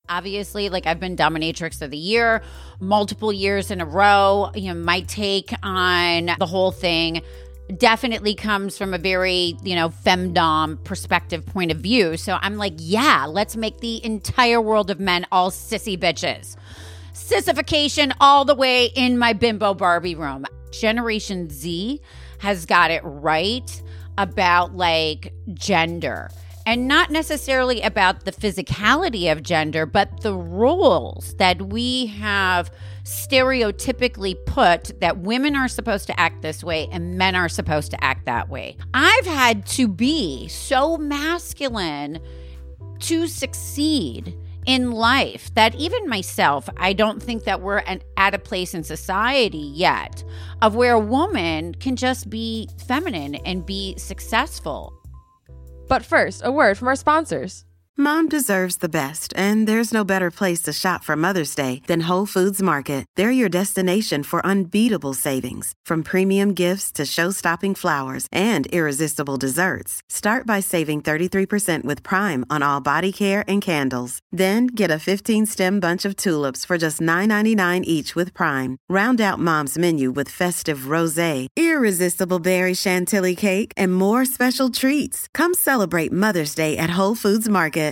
Obviously, like I've been Dominatrix of the Year multiple years in a row. My take on the whole thing definitely comes from a very, femdom perspective point of view. So I'm like, yeah, let's make the entire world of men all sissy bitches. Sissification all the way in my bimbo Barbie room. Generation Z has got it right about like gender. And not necessarily about the physicality of gender, but the roles that we have stereotypically put that women are supposed to act this way and men are supposed to act that way. I've had to be so masculine to succeed in life that even myself, I don't think that we're at a place in society yet of where a woman can just be feminine and be successful. But first, a word from our sponsors. Mom deserves the best, and there's no better place to shop for Mother's Day than Whole Foods Market. They're your destination for unbeatable savings, from premium gifts to show-stopping flowers and irresistible desserts. Start by saving 33% with Prime on all body care and candles. Then get a 15-stem bunch of tulips for just $9.99 each with Prime. Round out Mom's menu with festive rosé, irresistible berry chantilly cake, and more special treats. Come celebrate Mother's Day at Whole Foods Market.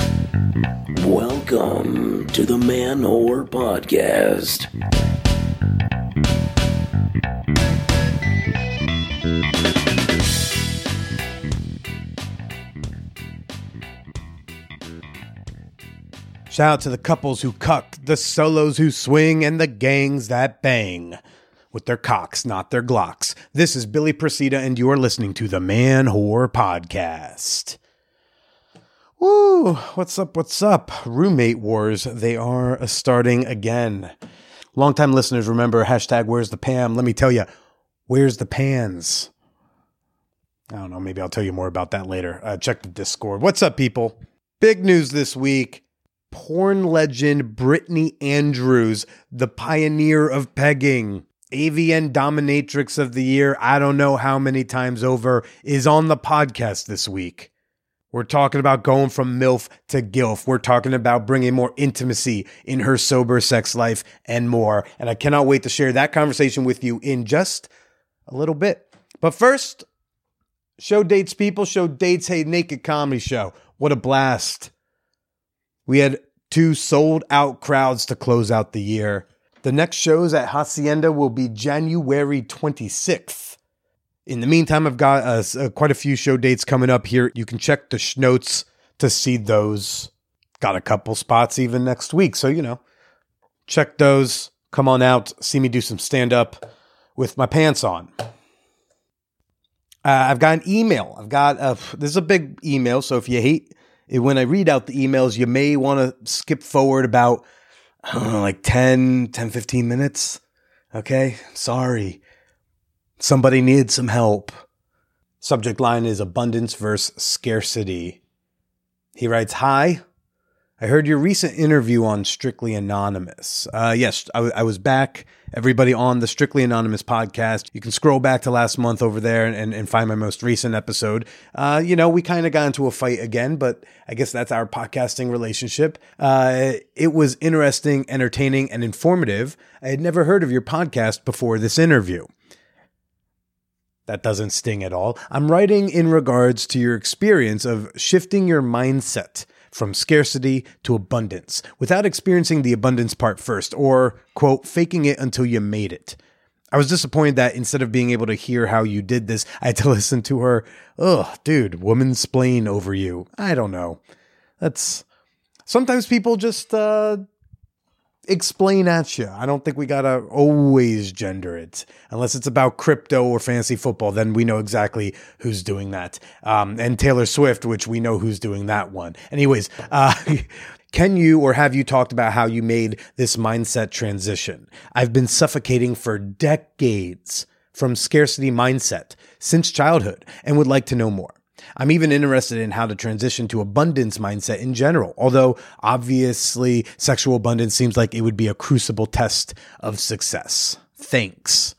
Welcome to the Man Whore Podcast. Shout out to the couples who cuck, the solos who swing, and the gangs that bang. With their cocks, not their glocks. This is Billy Procida, and you are listening to the Man Whore Podcast. Woo, what's up, what's up? Roommate wars, they are starting again. Longtime listeners remember hashtag where's the Pam. Let me tell you, where's the pans? I don't know, maybe I'll tell you more about that later. Check the Discord. What's up, people? Big news this week. Porn legend Brittany Andrews, the pioneer of pegging, AVN Dominatrix of the Year, I don't know how many times over, is on the podcast this week. We're talking about going from MILF to GILF. We're talking about bringing more intimacy in her sober sex life and more. And I cannot wait to share that conversation with you in just a little bit. But first, show dates, people. Show dates. Hey, Naked Comedy Show. What a blast. We had 2 sold-out crowds to close out the year. The next shows at Hacienda will be January 26th. In the meantime, I've got quite a few show dates coming up here. You can check the schnotes to see those. Got a couple spots even next week. So, check those. Come on out. See me do some stand-up with my pants on. I've got an email. This is a big email. So if you hate it when I read out the emails, you may want to skip forward about, I don't know, like 10, 15 minutes. Okay? Sorry. Somebody needs some help. Subject line is abundance versus scarcity. He writes, "Hi, I heard your recent interview on Strictly Anonymous." Yes, I was back. Everybody on the Strictly Anonymous podcast. You can scroll back to last month over there and find my most recent episode. We kind of got into a fight again, but I guess that's our podcasting relationship. It was interesting, entertaining, and informative. I had never heard of your podcast before this interview. That doesn't sting at all. I'm writing in regards to your experience of shifting your mindset from scarcity to abundance without experiencing the abundance part first, or, quote, faking it until you made it. I was disappointed that instead of being able to hear how you did this, I had to listen to her, dude, woman-splain over you. I don't know. Sometimes people just explain at you. I don't think we gotta always gender it. Unless it's about crypto or fantasy football, then we know exactly who's doing that. And Taylor Swift, which we know who's doing that one. Anyways, can you or have you talked about how you made this mindset transition? I've been suffocating for decades from scarcity mindset since childhood and would like to know more. I'm even interested in how to transition to abundance mindset in general, although obviously sexual abundance seems like it would be a crucible test of success. Thanks.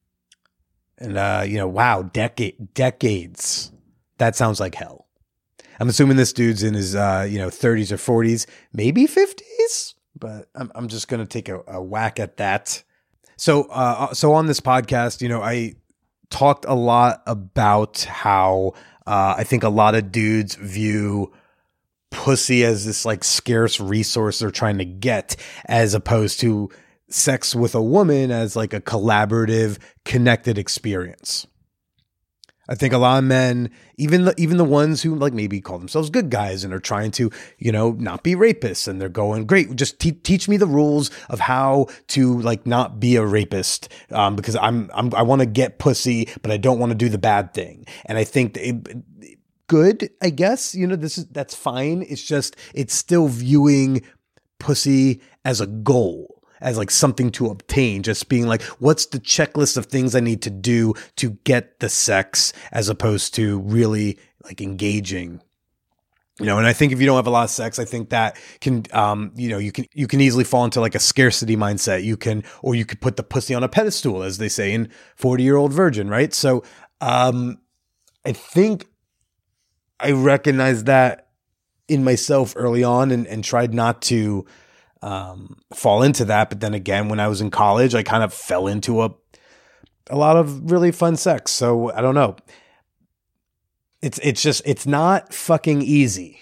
And, wow, decades. That sounds like hell. I'm assuming this dude's in his 30s or 40s, maybe 50s, but I'm just gonna take a whack at that. So on this podcast, I talked a lot about how I think a lot of dudes view pussy as this like scarce resource they're trying to get, as opposed to sex with a woman as like a collaborative, connected experience. I think a lot of men, even the ones who like maybe call themselves good guys and are trying to, not be rapists, and they're going, great, just teach me the rules of how to like not be a rapist, because I want to get pussy, but I don't want to do the bad thing. And I think good, I guess, that's fine. It's still viewing pussy as a goal, as like something to obtain, just being like, what's the checklist of things I need to do to get the sex, as opposed to really like engaging, and I think if you don't have a lot of sex, I think that can, you can easily fall into like a scarcity mindset. You could put the pussy on a pedestal, as they say in 40-Year-Old Virgin, right? So, I think I recognized that in myself early on and tried not to fall into that. But then again, when I was in college, I kind of fell into a lot of really fun sex. So I don't know. It's not fucking easy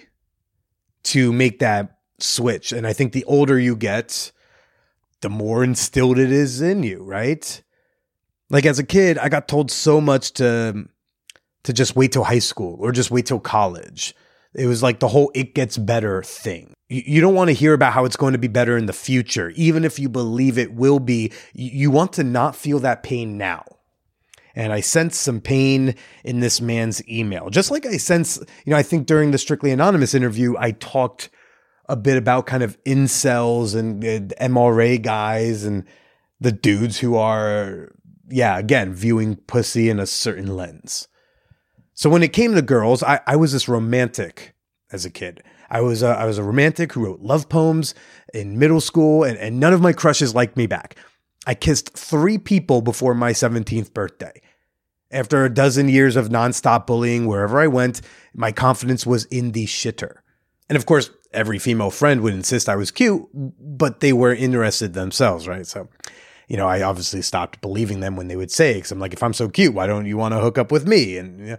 to make that switch. And I think the older you get, the more instilled it is in you, right? Like as a kid, I got told so much to just wait till high school or just wait till college. It was like the whole "it gets better" thing. You don't want to hear about how it's going to be better in the future. Even if you believe it will be, you want to not feel that pain now. And I sense some pain in this man's email. Just like I sense, I think during the Strictly Anonymous interview, I talked a bit about kind of incels and MRA guys and the dudes who are, again, viewing pussy in a certain lens. So when it came to girls, I was this romantic as a kid. I was a romantic who wrote love poems in middle school, and none of my crushes liked me back. I kissed 3 people before my 17th birthday. After a dozen years of nonstop bullying wherever I went, my confidence was in the shitter. And of course, every female friend would insist I was cute, but they were interested themselves, right? So, I obviously stopped believing them when they would say it, because I'm like, if I'm so cute, why don't you want to hook up with me? And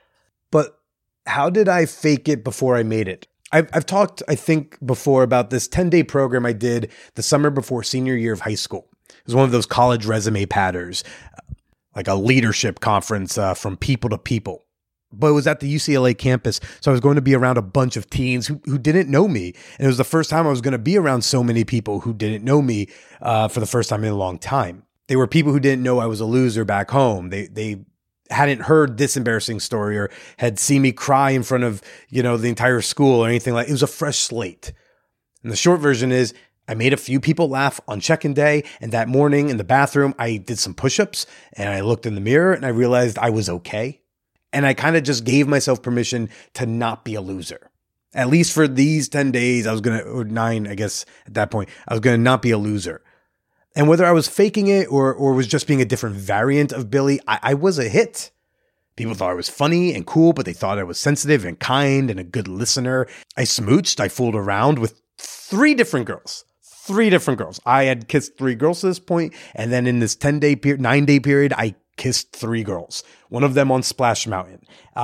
but how did I fake it before I made it? I've talked, I think, before about this 10-day program I did the summer before senior year of high school. It was one of those college resume patters, like a leadership conference from people to people. But it was at the UCLA campus, so I was going to be around a bunch of teens who didn't know me. And it was the first time I was going to be around so many people who didn't know me for the first time in a long time. They were people who didn't know I was a loser back home. They hadn't heard this embarrassing story or had seen me cry in front of, the entire school or anything like. It was a fresh slate. And the short version is I made a few people laugh on check-in day. And that morning in the bathroom, I did some push-ups and I looked in the mirror and I realized I was okay. And I kind of just gave myself permission to not be a loser. At least for these 10 days, or 9, I guess at that point, I was going to not be a loser. And whether I was faking it or was just being a different variant of Billy, I was a hit. People thought I was funny and cool, but they thought I was sensitive and kind and a good listener. I smooched. I fooled around with 3 different girls. 3 different girls. I had kissed 3 girls to this point. And then in this 9-day period, I kissed 3 girls. One of them on Splash Mountain.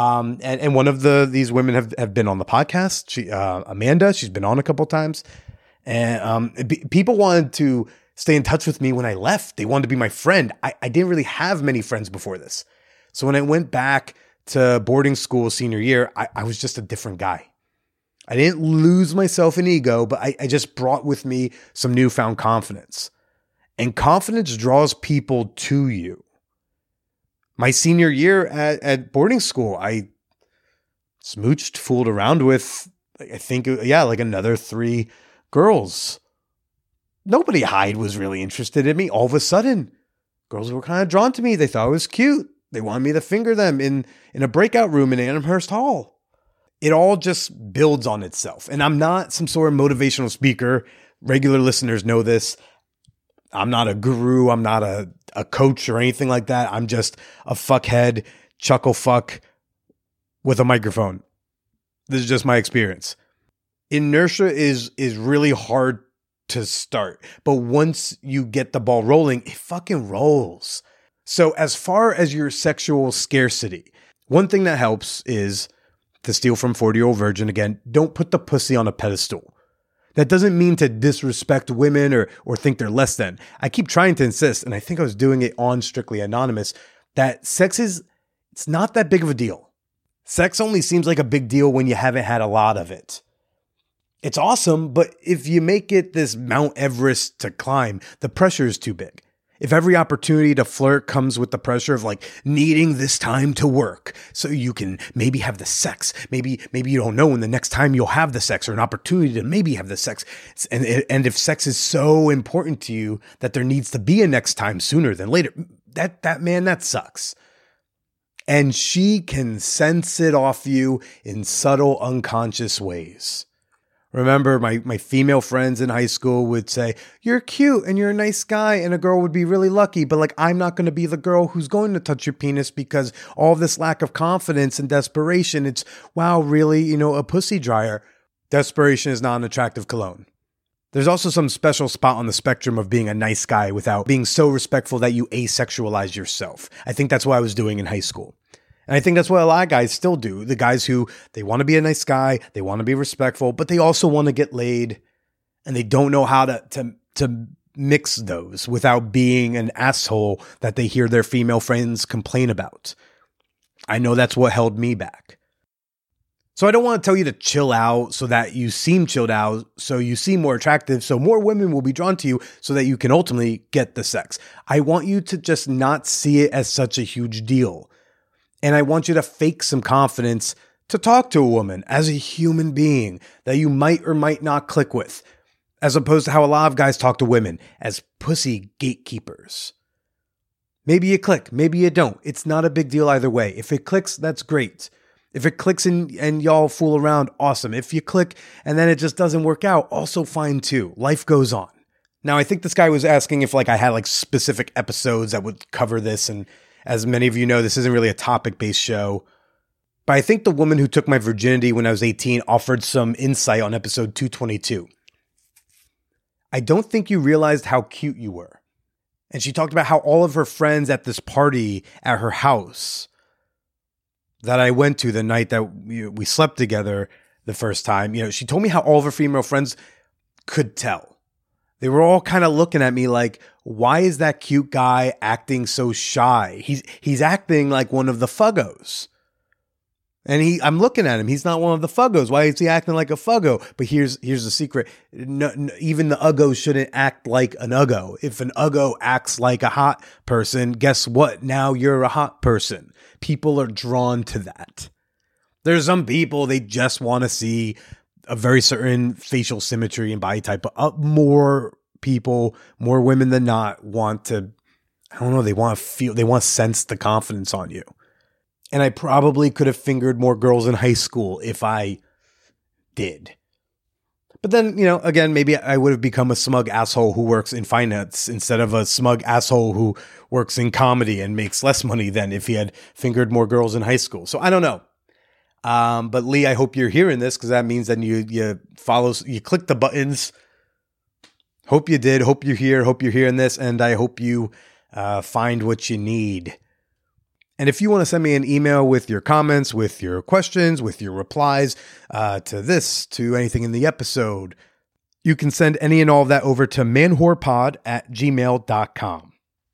And one of these women have been on the podcast. Amanda, she's been on a couple times. And people wanted to stay in touch with me when I left. They wanted to be my friend. I didn't really have many friends before this. So when I went back to boarding school senior year, I was just a different guy. I didn't lose myself in ego, but I just brought with me some newfound confidence. And confidence draws people to you. My senior year at boarding school, I smooched, fooled around with, I think, like another 3 girls. Nobody Hyde was really interested in me. All of a sudden, girls were kind of drawn to me. They thought I was cute. They wanted me to finger them in a breakout room in Amherst Hall. It all just builds on itself. And I'm not some sort of motivational speaker. Regular listeners know this. I'm not a guru. I'm not a coach or anything like that. I'm just a fuckhead, chuckle fuck with a microphone. This is just my experience. Inertia is really hard to start, but once you get the ball rolling, it fucking rolls. So as far as your sexual scarcity, one thing that helps is, to steal from 40-Year-Old Virgin again, don't put the pussy on a pedestal. That doesn't mean to disrespect women or think they're less than. I keep trying to insist, and I think I was doing it on Strictly Anonymous, that it's not that big of a deal. Sex only seems like a big deal when you haven't had a lot of it. It's awesome, but if you make it this Mount Everest to climb, the pressure is too big. If every opportunity to flirt comes with the pressure of like needing this time to work so you can maybe have the sex, maybe you don't know when the next time you'll have the sex or an opportunity to maybe have the sex. And if sex is so important to you that there needs to be a next time sooner than later, that sucks. And she can sense it off you in subtle, unconscious ways. Remember, my female friends in high school would say, you're cute and you're a nice guy and a girl would be really lucky, but like, I'm not going to be the girl who's going to touch your penis because all this lack of confidence and desperation, it's, wow, really, a pussy dryer. Desperation is not an attractive cologne. There's also some special spot on the spectrum of being a nice guy without being so respectful that you asexualize yourself. I think that's what I was doing in high school. And I think that's what a lot of guys still do. The guys who, they want to be a nice guy, they want to be respectful, but they also want to get laid, and they don't know how to mix those without being an asshole that they hear their female friends complain about. I know that's what held me back. So I don't want to tell you to chill out so that you seem chilled out, so you seem more attractive, so more women will be drawn to you so that you can ultimately get the sex. I want you to just not see it as such a huge deal. And I want you to fake some confidence to talk to a woman as a human being that you might or might not click with, as opposed to how a lot of guys talk to women as pussy gatekeepers. Maybe you click, maybe you don't. It's not a big deal either way. If it clicks, that's great. If it clicks and y'all fool around, awesome. If you click and then it just doesn't work out, also fine too. Life goes on. Now, I think this guy was asking if I had specific episodes that would cover this, and as many of you know, this isn't really a topic-based show, but I think the woman who took my virginity when I was 18 offered some insight on episode 222. I don't think you realized how cute you were. And she talked about how all of her friends at this party at her house that I went to the night that we slept together the first time, she told me how all of her female friends could tell. They were all kind of looking at me like, why is that cute guy acting so shy? He's acting like one of the fuggos. And I'm looking at him. He's not one of the fuggos. Why is he acting like a fuggo? But here's the secret. No, even the uggos shouldn't act like an uggo. If an uggo acts like a hot person, guess what? Now you're a hot person. People are drawn to that. There's some people, they just want to see a very certain facial symmetry and body type, but more people, more women than not want to, they want to sense the confidence on you. And I probably could have fingered more girls in high school if I did. But then, again, maybe I would have become a smug asshole who works in finance instead of a smug asshole who works in comedy and makes less money than if he had fingered more girls in high school. So I don't know. But Lee, I hope you're hearing this, because that means that you click the buttons. Hope you did. Hope you're here. Hope you're hearing this. And I hope you find what you need. And if you want to send me an email with your comments, with your questions, with your replies to anything in the episode, you can send any and all of that over to manwhorepod@gmail.com.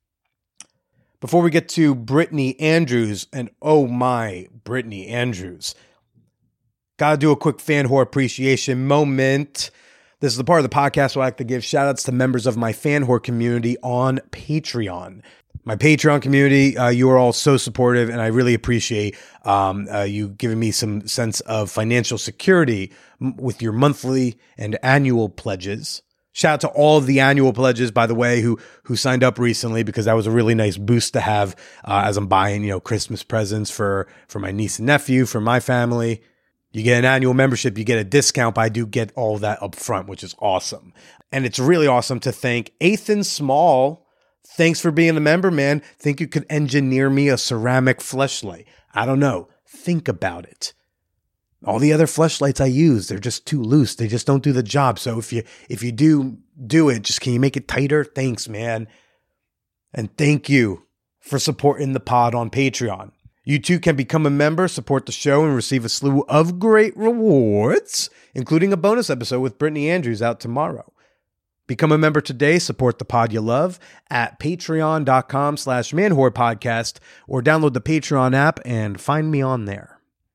Before we get to Brittany Andrews, and oh my, Brittany Andrews, gotta do a quick fan whore appreciation moment. This is the part of the podcast where I like to give shout outs to members of my fan whore community on Patreon. My Patreon community, you are all so supportive, and I really appreciate you giving me some sense of financial security with your monthly and annual pledges. Shout out to all of the annual pledges, by the way, who signed up recently, because that was a really nice boost to have as I'm buying, Christmas presents for my niece and nephew, for my family. You get an annual membership, you get a discount, but I do get all of that up front, which is awesome. And it's really awesome to thank Ethan Small. Thanks for being a member, man. Think you could engineer me a ceramic fleshlight? I don't know. Think about it. All the other fleshlights I use, they're just too loose. They just don't do the job. So if you do it, just can you make it tighter? Thanks, man. And thank you for supporting the pod on Patreon. You too can become a member, support the show, and receive a slew of great rewards, including a bonus episode with Brittany Andrews out tomorrow. Become a member today, support the pod you love at patreon.com/manwhorepodcast, or download the Patreon app and find me on there.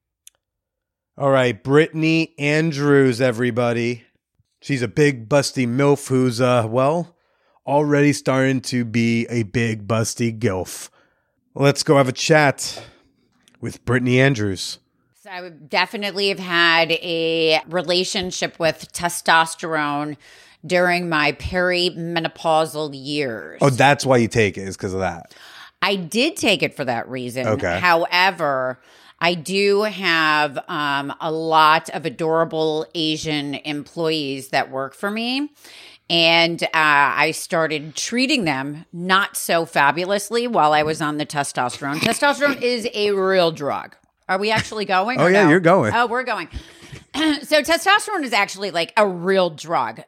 All right, Brittany Andrews, everybody. She's a big, busty MILF who's, already starting to be a big, busty gilf. Let's go have a chat with Brittany Andrews. So I would definitely have had a relationship with testosterone during my perimenopausal years. Oh, that's why you take it, is because of that. I did take it for that reason. Okay. However, I do have a lot of adorable Asian employees that work for me. And I started treating them not so fabulously while I was on the testosterone. Testosterone is a real drug. Are we actually going? Oh, yeah, no? you're going. Oh, we're going. So testosterone is actually like a real drug.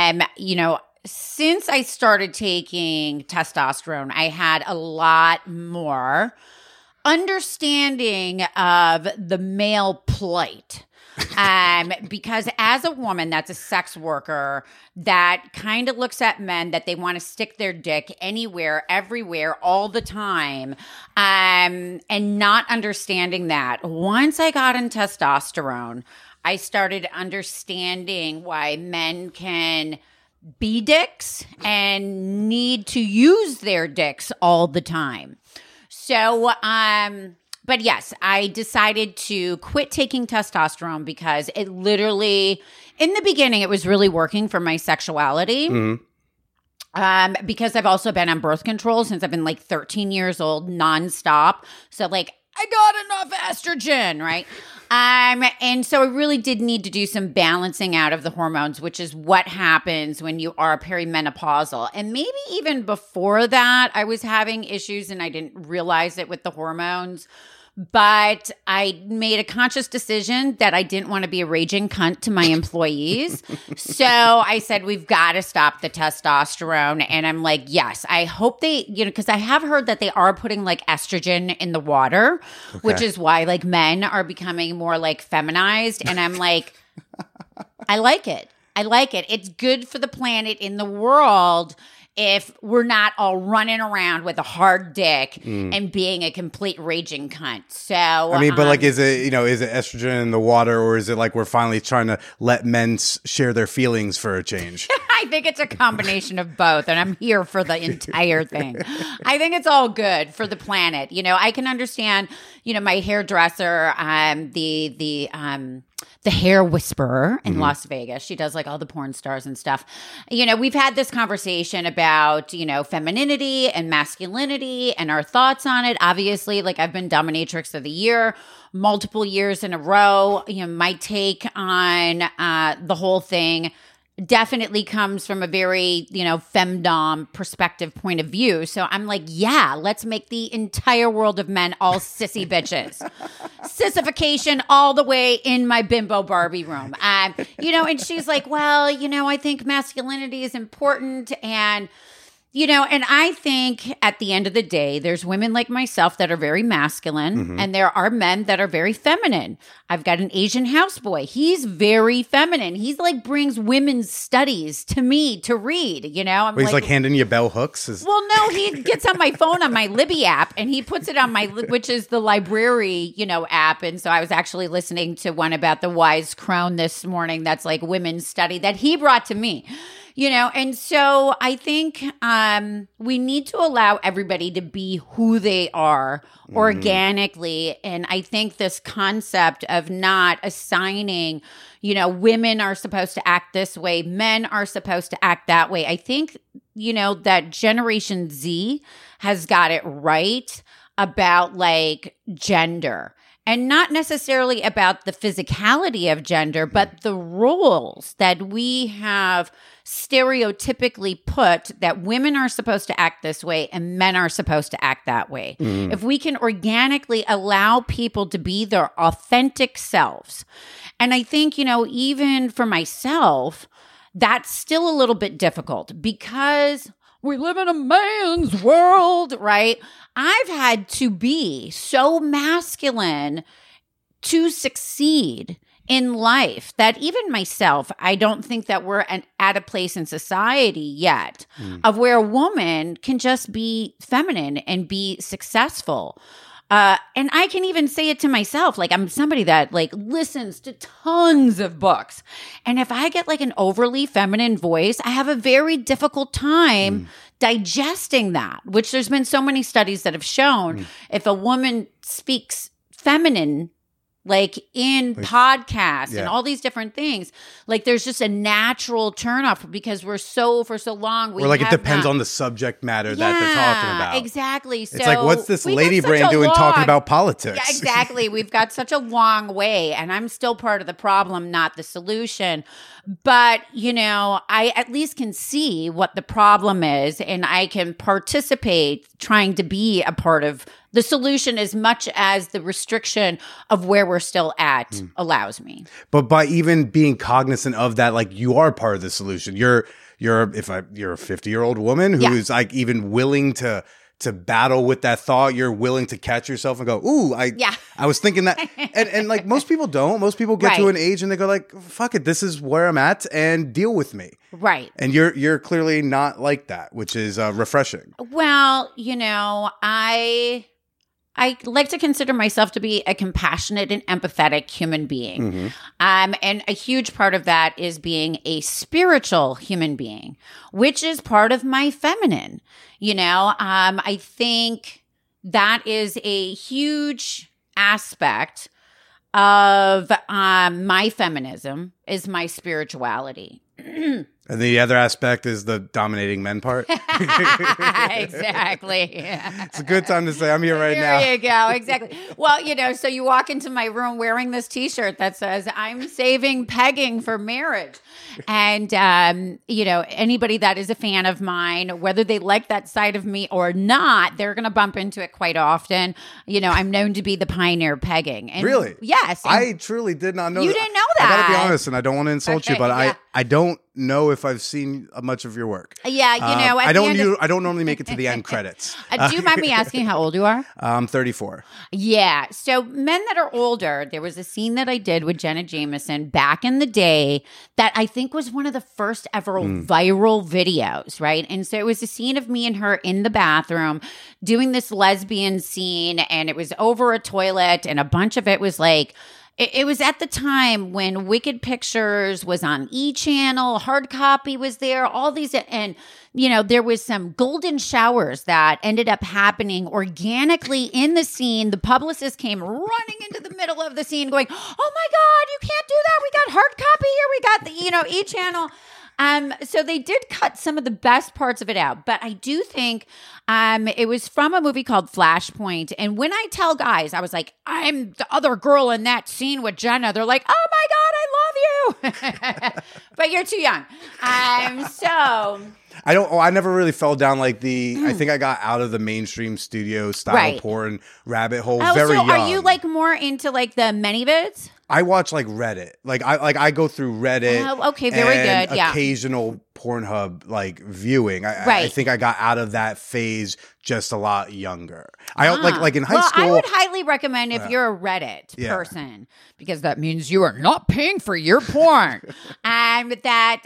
Since I started taking testosterone, I had a lot more understanding of the male plight. Because as a woman that's a sex worker that kind of looks at men that they want to stick their dick anywhere, everywhere, all the time, and not understanding that, once I got in testosterone, I started understanding why men can be dicks and need to use their dicks all the time. So, but yes, I decided to quit taking testosterone because it literally, in the beginning, it was really working for my sexuality. Mm-hmm. Because I've also been on birth control since I've been like 13 years old, nonstop. So like, I got enough estrogen, right? And so I really did need to do some balancing out of the hormones, which is what happens when you are perimenopausal. And maybe even before that, I was having issues and I didn't realize it with the hormones. But I made a conscious decision that I didn't want to be a raging cunt to my employees. So I said, we've got to stop the testosterone. And I'm like, yes, I hope they, because I have heard that they are putting like estrogen in the water, which is why like men are becoming more like feminized. And I'm like, I like it. I like it. It's good for the planet in the world if we're not all running around with a hard dick and being a complete raging cunt. So I mean, but like, is it estrogen in the water, or is it like we're finally trying to let men share their feelings for a change? I think it's a combination of both, and I'm here for the entire thing. I think it's all good for the planet. I can understand, my hairdresser, the hair whisperer in Las Vegas. She does like all the porn stars and stuff. We've had this conversation about, femininity and masculinity and our thoughts on it. Obviously, like I've been Dominatrix of the Year multiple years in a row. My take on the whole thing definitely comes from a very, femdom perspective point of view. So I'm like, yeah, let's make the entire world of men all sissy bitches. Sissification all the way in my bimbo Barbie room. And she's like, well, I think masculinity is important. And I think at the end of the day, there's women like myself that are very masculine, and there are men that are very feminine. I've got an Asian houseboy. He's very feminine. He's like brings women's studies to me to read, I'm He's like handing you bell hooks? Well, no, he gets on my phone on my Libby app, and he puts it on which is the library, app. And so I was actually listening to one about the wise crone this morning that's like women's study that he brought to me. And so I think we need to allow everybody to be who they are organically. And I think this concept of not assigning, women are supposed to act this way, men are supposed to act that way. I think, that Generation Z has got it right about like gender. and not necessarily about the physicality of gender, but the roles that we have stereotypically put that women are supposed to act this way and men are supposed to act that way. If we can organically allow people to be their authentic selves. And I think, even for myself, that's still a little bit difficult because we live in a man's world, right? I've had to be so masculine to succeed in life that even myself, I don't think that we're at a place in society yet of where a woman can just be feminine and be successful. And I can even say it to myself. Like, I'm somebody that listens to tons of books. And if I get an overly feminine voice, I have a very difficult time digesting that, which there's been so many studies that have shown if a woman speaks feminine, in podcasts and all these different things, there's just a natural turnoff because for so long or it depends on the subject matter that they're talking about. Exactly. So it's what's this lady brain doing talking about politics? Yeah, exactly. We've got such a long way, and I'm still part of the problem, not the solution. But, I at least can see what the problem is, and I can participate trying to be a part of the solution as much as the restriction of where we're still at allows me. But by even being cognizant of that, you are part of the solution. You're a 50-year-old woman who's even willing to battle with that thought. You're willing to catch yourself and go, ooh, I was thinking that. and most people don't. Most people get to an age and they go fuck it, this is where I'm at and deal with me. Right. And you're clearly not like that, which is refreshing. Well, I like to consider myself to be a compassionate and empathetic human being. And a huge part of that is being a spiritual human being, which is part of my feminine. I think that is a huge aspect of my feminism is my spirituality. And the other aspect is the dominating men part. Exactly. Yeah. It's a good time to say I'm here right now. There you go. Exactly. Well, so you walk into my room wearing this T-shirt that says, I'm saving pegging for marriage. And, anybody that is a fan of mine, whether they like that side of me or not, they're going to bump into it quite often. I'm known to be the pioneer of pegging. And really? Yes. I truly did not know you that. didn't know that. I got to be honest, and I don't want to insult you, but Yeah. I don't know if I've seen much of your work. Yeah, I don't normally make it to the end credits. Do you mind me asking how old you are? I'm 34. Yeah. So men that are older, there was a scene that I did with Jenna Jameson back in the day that I think was one of the first ever viral videos, right? And so it was a scene of me and her in the bathroom doing this lesbian scene, and it was over a toilet, and a bunch of it was it was at the time when Wicked Pictures was on E! Channel, hard copy was there, all these, and, there was some golden showers that ended up happening organically in the scene. The publicist came running into the middle of the scene going, oh my God, you can't do that. We got hard copy here. We got the, E! Channel. So they did cut some of the best parts of it out, but I do think it was from a movie called Flashpoint. And when I tell guys, I was like, I'm the other girl in that scene with Jenna, they're like, oh my God, I love you. But you're too young. I never really fell down I think I got out of the mainstream studio style porn rabbit hole very young. Are you more into the ManyVids? I watch Reddit. I go through Reddit. Oh, okay, very good. Yeah. Occasional Pornhub viewing. I think I got out of that phase just a lot younger. I in high school. I would highly recommend if you're a Reddit person, because that means you are not paying for your porn. And that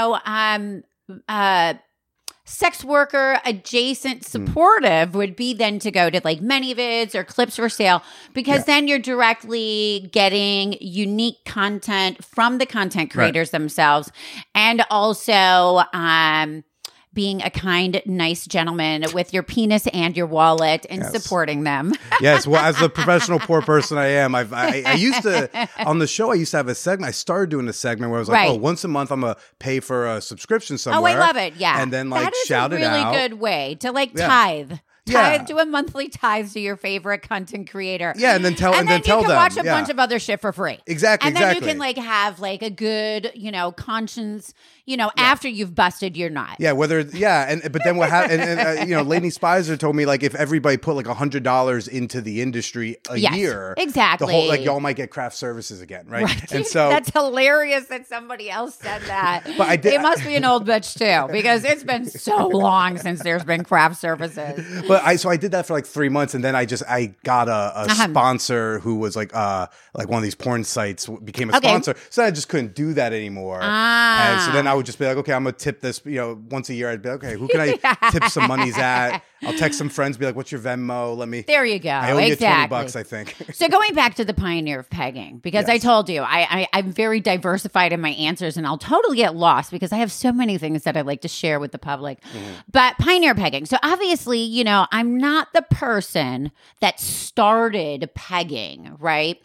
sex worker adjacent supportive would be then to go to ManyVids or Clips for Sale, because then you're directly getting unique content from the content creators themselves, and also being a kind, nice gentleman with your penis and your wallet and supporting them. Yes. Well, as the professional poor person I am, I used to, on the show, I used to have a segment. I started doing a segment where I was like, once a month, I'm going to pay for a subscription somewhere. Oh, I love it. Yeah. And then that is shout it out. a really good way to tithe. Yeah. Do a monthly tithe to your favorite content creator. Yeah, and then tell and then tell you them. can watch a Yeah. bunch of other shit for free. Exactly, And then exactly. you can like have like a good, conscience, after you've busted your nut. Yeah, but then what happened? And Lainey Spicer told me like if everybody put like $100 into the industry a Yes, year, exactly. the whole y'all might get craft services again, right? Right. And so that's hilarious that somebody else said that. But I did- It must be an old bitch too, because it's been so long since there's been craft services. But I did that for like 3 months, and then I got a sponsor who was like one of these porn sites became a Okay. sponsor, so I just couldn't do that anymore. And so then I would just be like, okay, I'm gonna tip this. Once a year, I'd be like, okay, who can I tip some monies at? I'll text some friends, be like, what's your Venmo? Let me. There you go. I owe you Exactly. $20, I think. So going back to the pioneer of pegging, because I Yes. told you I'm very diversified in my answers, and I'll totally get lost because I have so many things that I like to share with the public. But pioneer pegging. So obviously, I'm not the person that started pegging, right?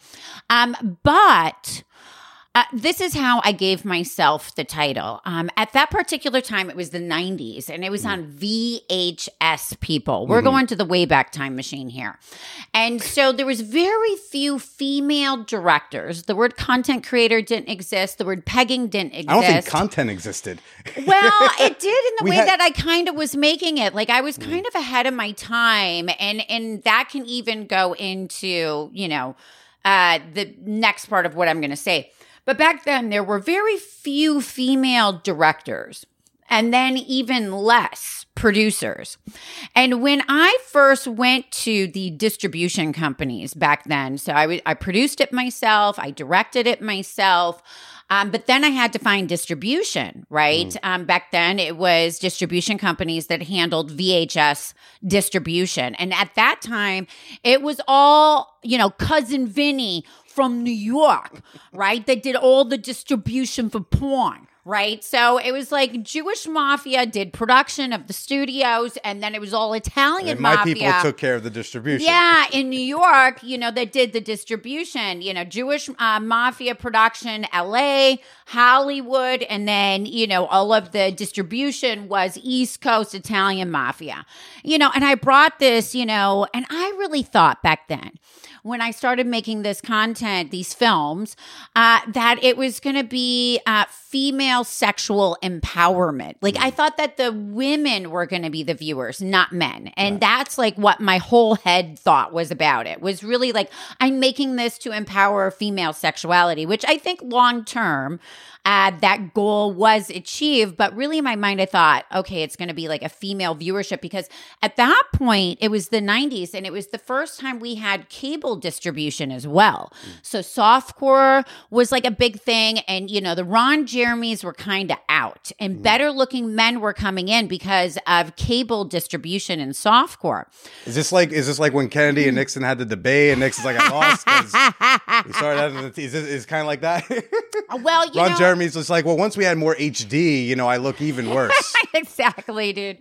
But this is how I gave myself the title. At that particular time, it was the 90s, and it was on VHS, people. We're going to the Wayback Time machine here. And so there was very few female directors. The word content creator didn't exist. The word pegging didn't exist. I don't think content existed. Well, it did in the We way had- that I kind of was making it. Like I was kind of ahead of my time, and that can even go into, the next part of what I'm going to say. But back then, there were very few female directors, and then even less producers. And when I first went to the distribution companies back then, so I produced it myself, I directed it myself. But then I had to find distribution, right? Back then, it was distribution companies that handled VHS distribution. And at that time, it was all, Cousin Vinny from New York, right? That did all the distribution for porn. Right. So it was like Jewish Mafia did production of the studios, and then it was all Italian And my Mafia. people took care of the distribution. Yeah, in New York, that did the distribution, Jewish Mafia production, LA, Hollywood, and then, all of the distribution was East Coast Italian Mafia. And I brought this, and I really thought back then, when I started making this content, these films, that it was going to be female sexual empowerment. Like I thought that the women were going to be the viewers, not men. And that's like what my whole head thought was about it, was really like, I'm making this to empower female sexuality, which I think long term, that goal was achieved. But really in my mind, I thought, okay, it's going to be like a female viewership, because at that point, it was the 90s, and it was the first time we had cable distribution as well. So softcore was like a big thing, and the Ron Jeremys were kind of out, and better looking men were coming in because of cable distribution and softcore. Is this like when Kennedy and Nixon had the debate, and Nixon's like, I lost because we started having is kind of like that? Well, Ron Jeremy's just like, well, once we had more HD, I look even worse. Exactly, dude.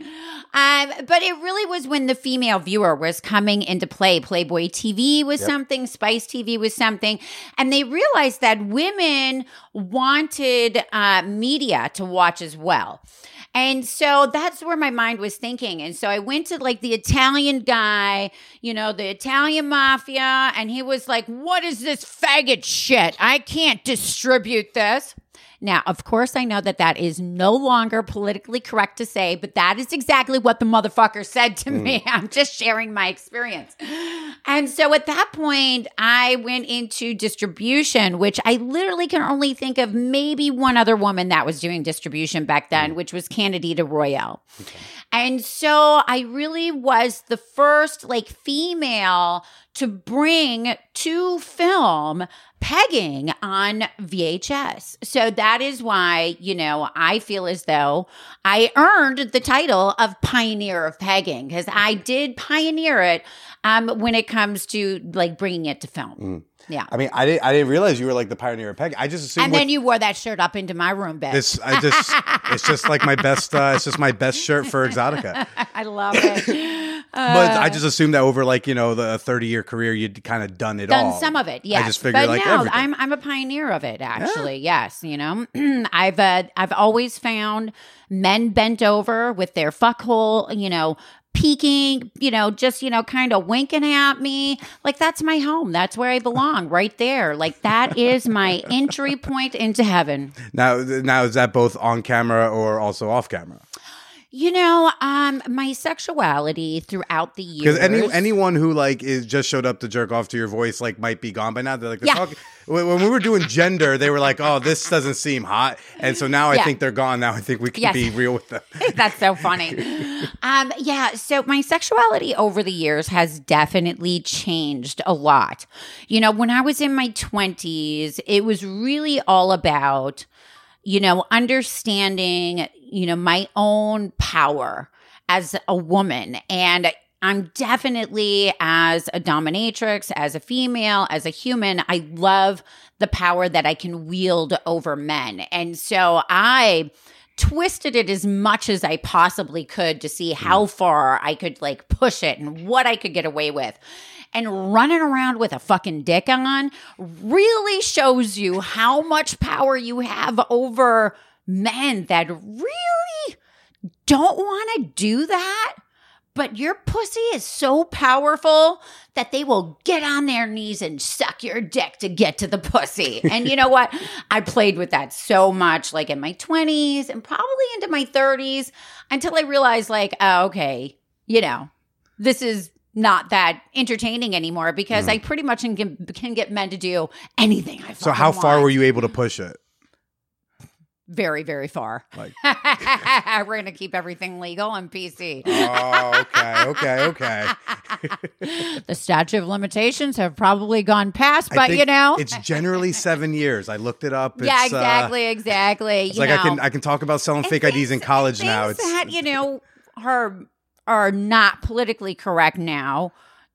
But it really was when the female viewer was coming into play. Playboy TV was something, Spice TV was something, and they realized that women wanted media to watch as well. And so that's where my mind was thinking. And so I went to like the Italian guy, the Italian Mafia, and he was like, what is this faggot shit? I can't distribute this. Now, of course, I know that that is no longer politically correct to say, but that is exactly what the motherfucker said to me. I'm just sharing my experience. And so at that point, I went into distribution, which I literally can only think of maybe one other woman that was doing distribution back then, which was Candida Royale. Okay. And so I really was the first like female to bring to film pegging on VHS. So that is why, I feel as though I earned the title of Pioneer of Pegging, because I did pioneer it when it comes to like bringing it to film. Yeah. I mean, I didn't realize you were like the pioneer of pegging. I just assumed. And then you wore that shirt up into my room, bitch. It's just like my best. It's just my best shirt for Exotica. I love it. But I just assumed that over like the 30-year career, you'd kind of done it all. Done some of it, yes. I just figured but like no, everything. I'm a pioneer of it. Actually, yes. I've always found men bent over with their fuckhole, peeking, just, kind of winking at me. Like, that's my home. That's where I belong, right there. Like, that is my entry point into heaven. Now, is that both on camera or also off camera? My sexuality throughout the years. Because anyone who is just showed up to jerk off to your voice might be gone by now. They're talking. When we were doing gender, they were like, "Oh, this doesn't seem hot," and so now I think they're gone. Now I think we can be real with them. That's so funny. So my sexuality over the years has definitely changed a lot. When I was in my 20s, it was really all about understanding, my own power as a woman. And I'm definitely, as a dominatrix, as a female, as a human, I love the power that I can wield over men. And so I twisted it as much as I possibly could to see how far I could push it and what I could get away with. And running around with a fucking dick on really shows you how much power you have over men that really don't want to do that. But your pussy is so powerful that they will get on their knees and suck your dick to get to the pussy. And you know what? I played with that so much, in my 20s and probably into my 30s, until I realized, oh, okay, this is not that entertaining anymore, because I pretty much can get men to do anything I fucking So how far want. were you able to push it? Very, very far. Like, we're going to keep everything legal and PC. Oh, okay. The statute of limitations have probably gone past, but it's generally 7 years. I looked it up. Yeah, It's, exactly. It's I can talk about selling fake IDs in college now. It's that are not politically correct now.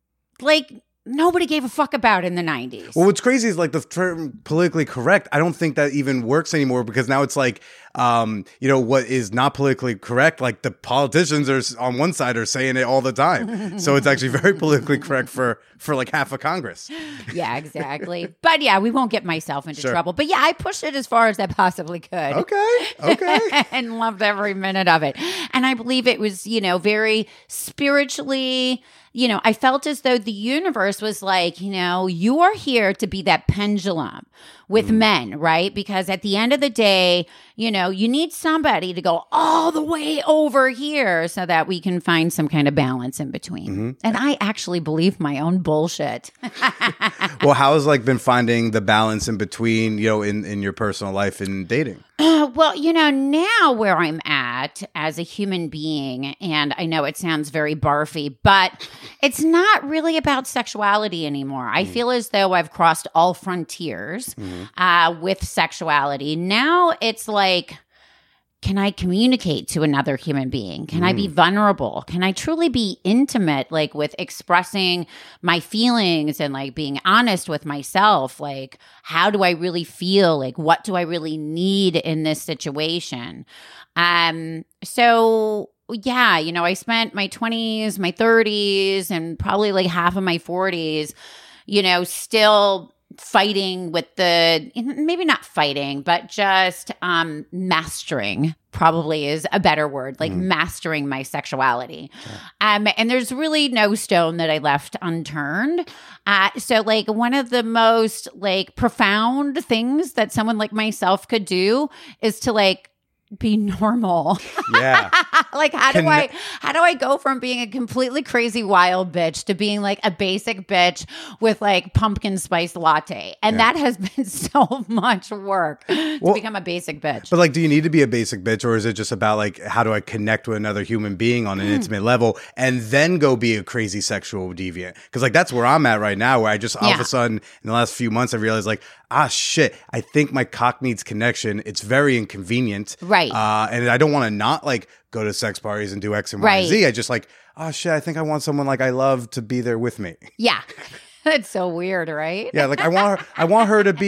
Nobody gave a fuck about in the 90s. Well, what's crazy is the term politically correct. I don't think that even works anymore, because now it's what is not politically correct. The politicians are on one side are saying it all the time. So it's actually very politically correct for half of Congress. Yeah, exactly. But yeah, we won't get myself into trouble. But yeah, I pushed it as far as I possibly could. Okay. And loved every minute of it. And I believe it was, very spiritually, I felt as though the universe was you are here to be that pendulum with men, right? Because at the end of the day, you need somebody to go all the way over here so that we can find some kind of balance in between. Mm-hmm. And I actually believe my own bullshit. Well, how has been finding the balance in between, in your personal life and dating? Well, now where I'm at as a human being, and I know it sounds very barfy, but it's not really about sexuality anymore. I feel as though I've crossed all frontiers with sexuality. Now it's can I communicate to another human being? Can I be vulnerable? Can I truly be intimate, with expressing my feelings and being honest with myself? How do I really feel? What do I really need in this situation? So yeah, I spent my 20s, my 30s, and probably half of my 40s, still fighting with maybe not fighting, but just mastering probably is a better word, mastering my sexuality. And there's really no stone that I left unturned. So one of the most profound things that someone like myself could do is to be normal. Yeah. How do I go from being a completely crazy wild bitch to being a basic bitch with pumpkin spice latte? And that has been so much work to become a basic bitch. But do you need to be a basic bitch, or is it just about how do I connect with another human being on an intimate level and then go be a crazy sexual deviant? Because that's where I'm at right now, where I just all of a sudden in the last few months I realized shit, I think my cock needs connection. It's very inconvenient. Right. And I don't want to not go to sex parties and do X and Y and Z. I just shit, I think I want someone I love to be there with me. Yeah. That's so weird, right? Yeah, I want her to be,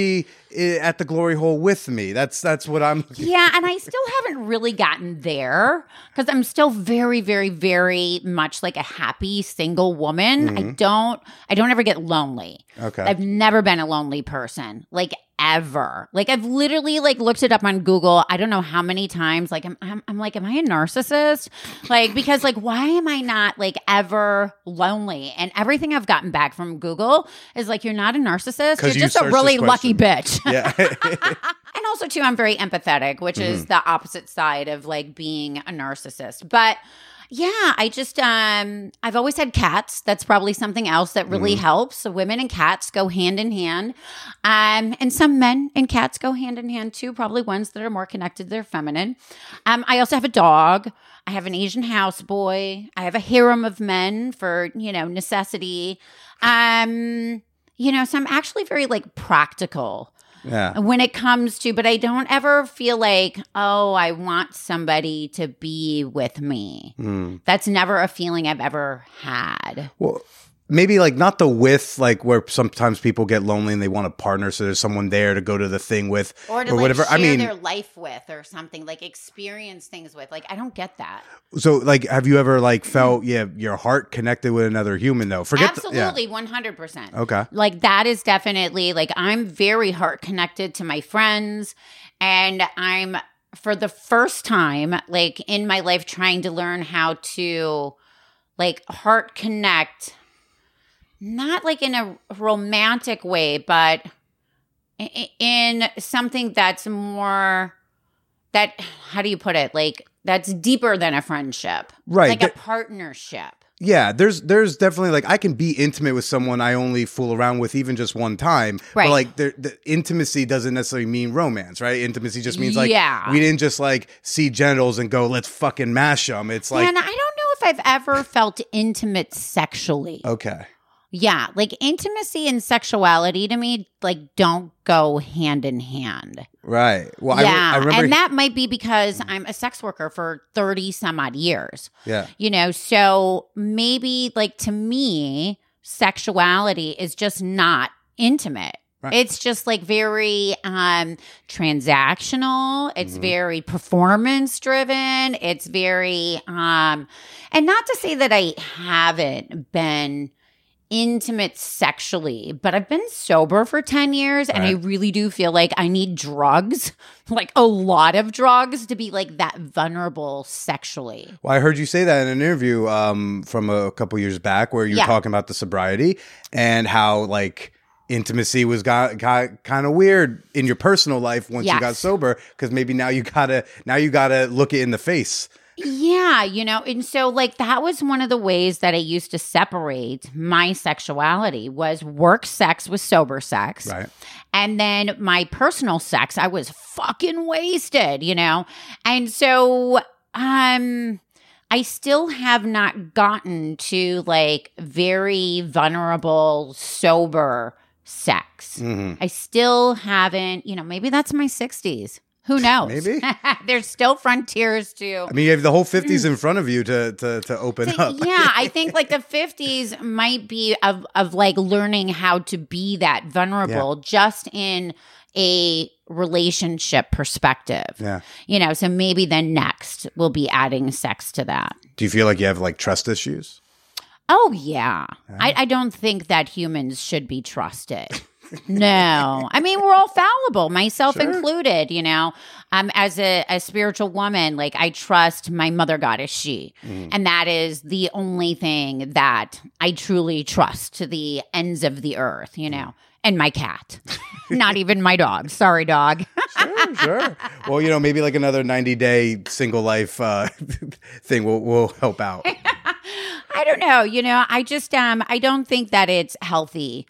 at the glory hole with me. That's what I'm. Yeah, and I still haven't really gotten there because I'm still very, very, very much like a happy single woman. I don't ever get lonely. Okay. I've never been a lonely person, like ever. Like I've literally like looked it up on Google. I don't know how many times. Like I'm like, am I a narcissist? Like because like why am I not like ever lonely? And everything I've gotten back from Google is like you're not a narcissist. You're just a really lucky bitch. Yeah. And also too, I'm very empathetic, which is the opposite side of like being a narcissist. But yeah, I just I've always had cats. That's probably something else that really helps. So women and cats go hand in hand. And some men and cats go hand in hand too, probably ones that are more connected to their feminine. I also have a dog. I have an Asian houseboy. I have a harem of men for, necessity. So I'm actually very like practical. Yeah. When it comes to, but I don't ever feel like, oh, I want somebody to be with me. That's never a feeling I've ever had. Well, maybe like not the with, like where sometimes people get lonely and they want a partner, so there's someone there to go to the thing with Or to whatever. share their life with or something, like experience things with. Like, I don't get that. So like, have you ever like felt, your heart connected with another human though? Absolutely, 100%. Okay. Like that is definitely, like I'm very heart connected to my friends, and I'm, for the first time, like in my life, trying to learn how to like heart connect. Not like in a romantic way, but in something that's more how do you put it? Like that's deeper than a friendship. Right. Like a partnership. Yeah, there's definitely like I can be intimate with someone I only fool around with even just one time. Right. But like the intimacy doesn't necessarily mean romance, right? Intimacy just means like Yeah. we didn't just like see genitals and go, let's fucking mash them. It's like, And I don't know if I've ever felt intimate sexually. okay. Yeah, like intimacy and sexuality to me like don't go hand in hand. Right. Well, Yeah, I remember. and that might be because I'm a sex worker for 30 some odd years. Yeah. So maybe like to me, sexuality is just not intimate. Right. It's just like very transactional. It's very performance driven. It's very and not to say that I haven't been intimate sexually, but I've been sober for 10 years and I really do feel like I need drugs, like a lot of drugs to be like that vulnerable sexually. Well, I heard you say that in an interview from a couple years back where you were talking about the sobriety and how like intimacy was got kind of weird in your personal life once you got sober, because maybe now you gotta look it in the face. Yeah, and so like that was one of the ways that I used to separate my sexuality was work sex with sober sex. Right. And then my personal sex, I was fucking wasted, And so I still have not gotten to like very vulnerable, sober sex. I still haven't, maybe that's my 60s. Who knows? Maybe. There's still frontiers to. I mean, you have the whole 50s in front of you to open up. Yeah, I think like the 50s might be of like learning how to be that vulnerable just in a relationship perspective. Yeah. So maybe then next we'll be adding sex to that. Do you feel like you have like trust issues? Oh, yeah. I don't think that humans should be trusted. No. I mean, we're all fallible, myself included, as a spiritual woman, like I trust my mother goddess, she. And that is the only thing that I truly trust to the ends of the earth, and my cat. Not even my dog. Sorry, dog. Sure. Well, maybe like another 90-day single life thing will help out. I don't know. I just, I don't think that it's healthy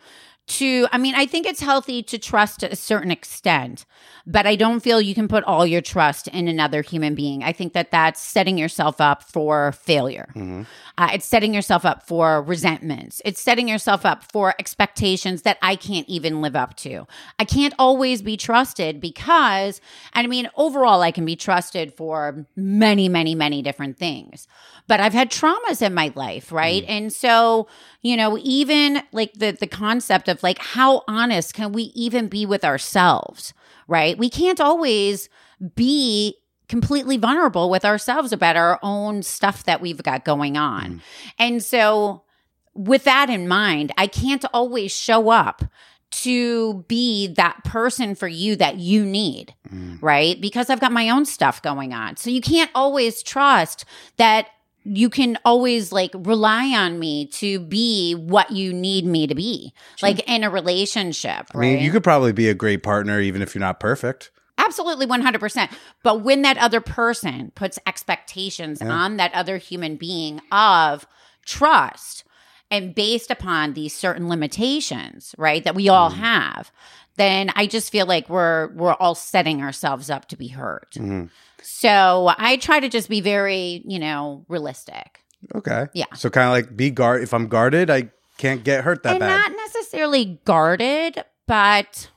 I think it's healthy to trust to a certain extent, but I don't feel you can put all your trust in another human being. I think that that's setting yourself up for failure. It's setting yourself up for resentments. It's setting yourself up for expectations that I can't even live up to. I can't always be trusted because, overall, I can be trusted for many, many, many different things. But I've had traumas in my life, right? And so, even like the concept of of like, how honest can we even be with ourselves, right? We can't always be completely vulnerable with ourselves about our own stuff that we've got going on. And so with that in mind, I can't always show up to be that person for you that you need, right? Because I've got my own stuff going on. So you can't always trust that you can always like rely on me to be what you need me to be, like in a relationship, right? I mean, you could probably be a great partner even if you're not perfect. Absolutely, 100%. But when that other person puts expectations on that other human being of trust and based upon these certain limitations, right, that we all have, then I just feel like we're all setting ourselves up to be hurt. So I try to just be very, realistic. Okay. Yeah. So kind of like if I'm guarded, I can't get hurt that And bad. not necessarily guarded, but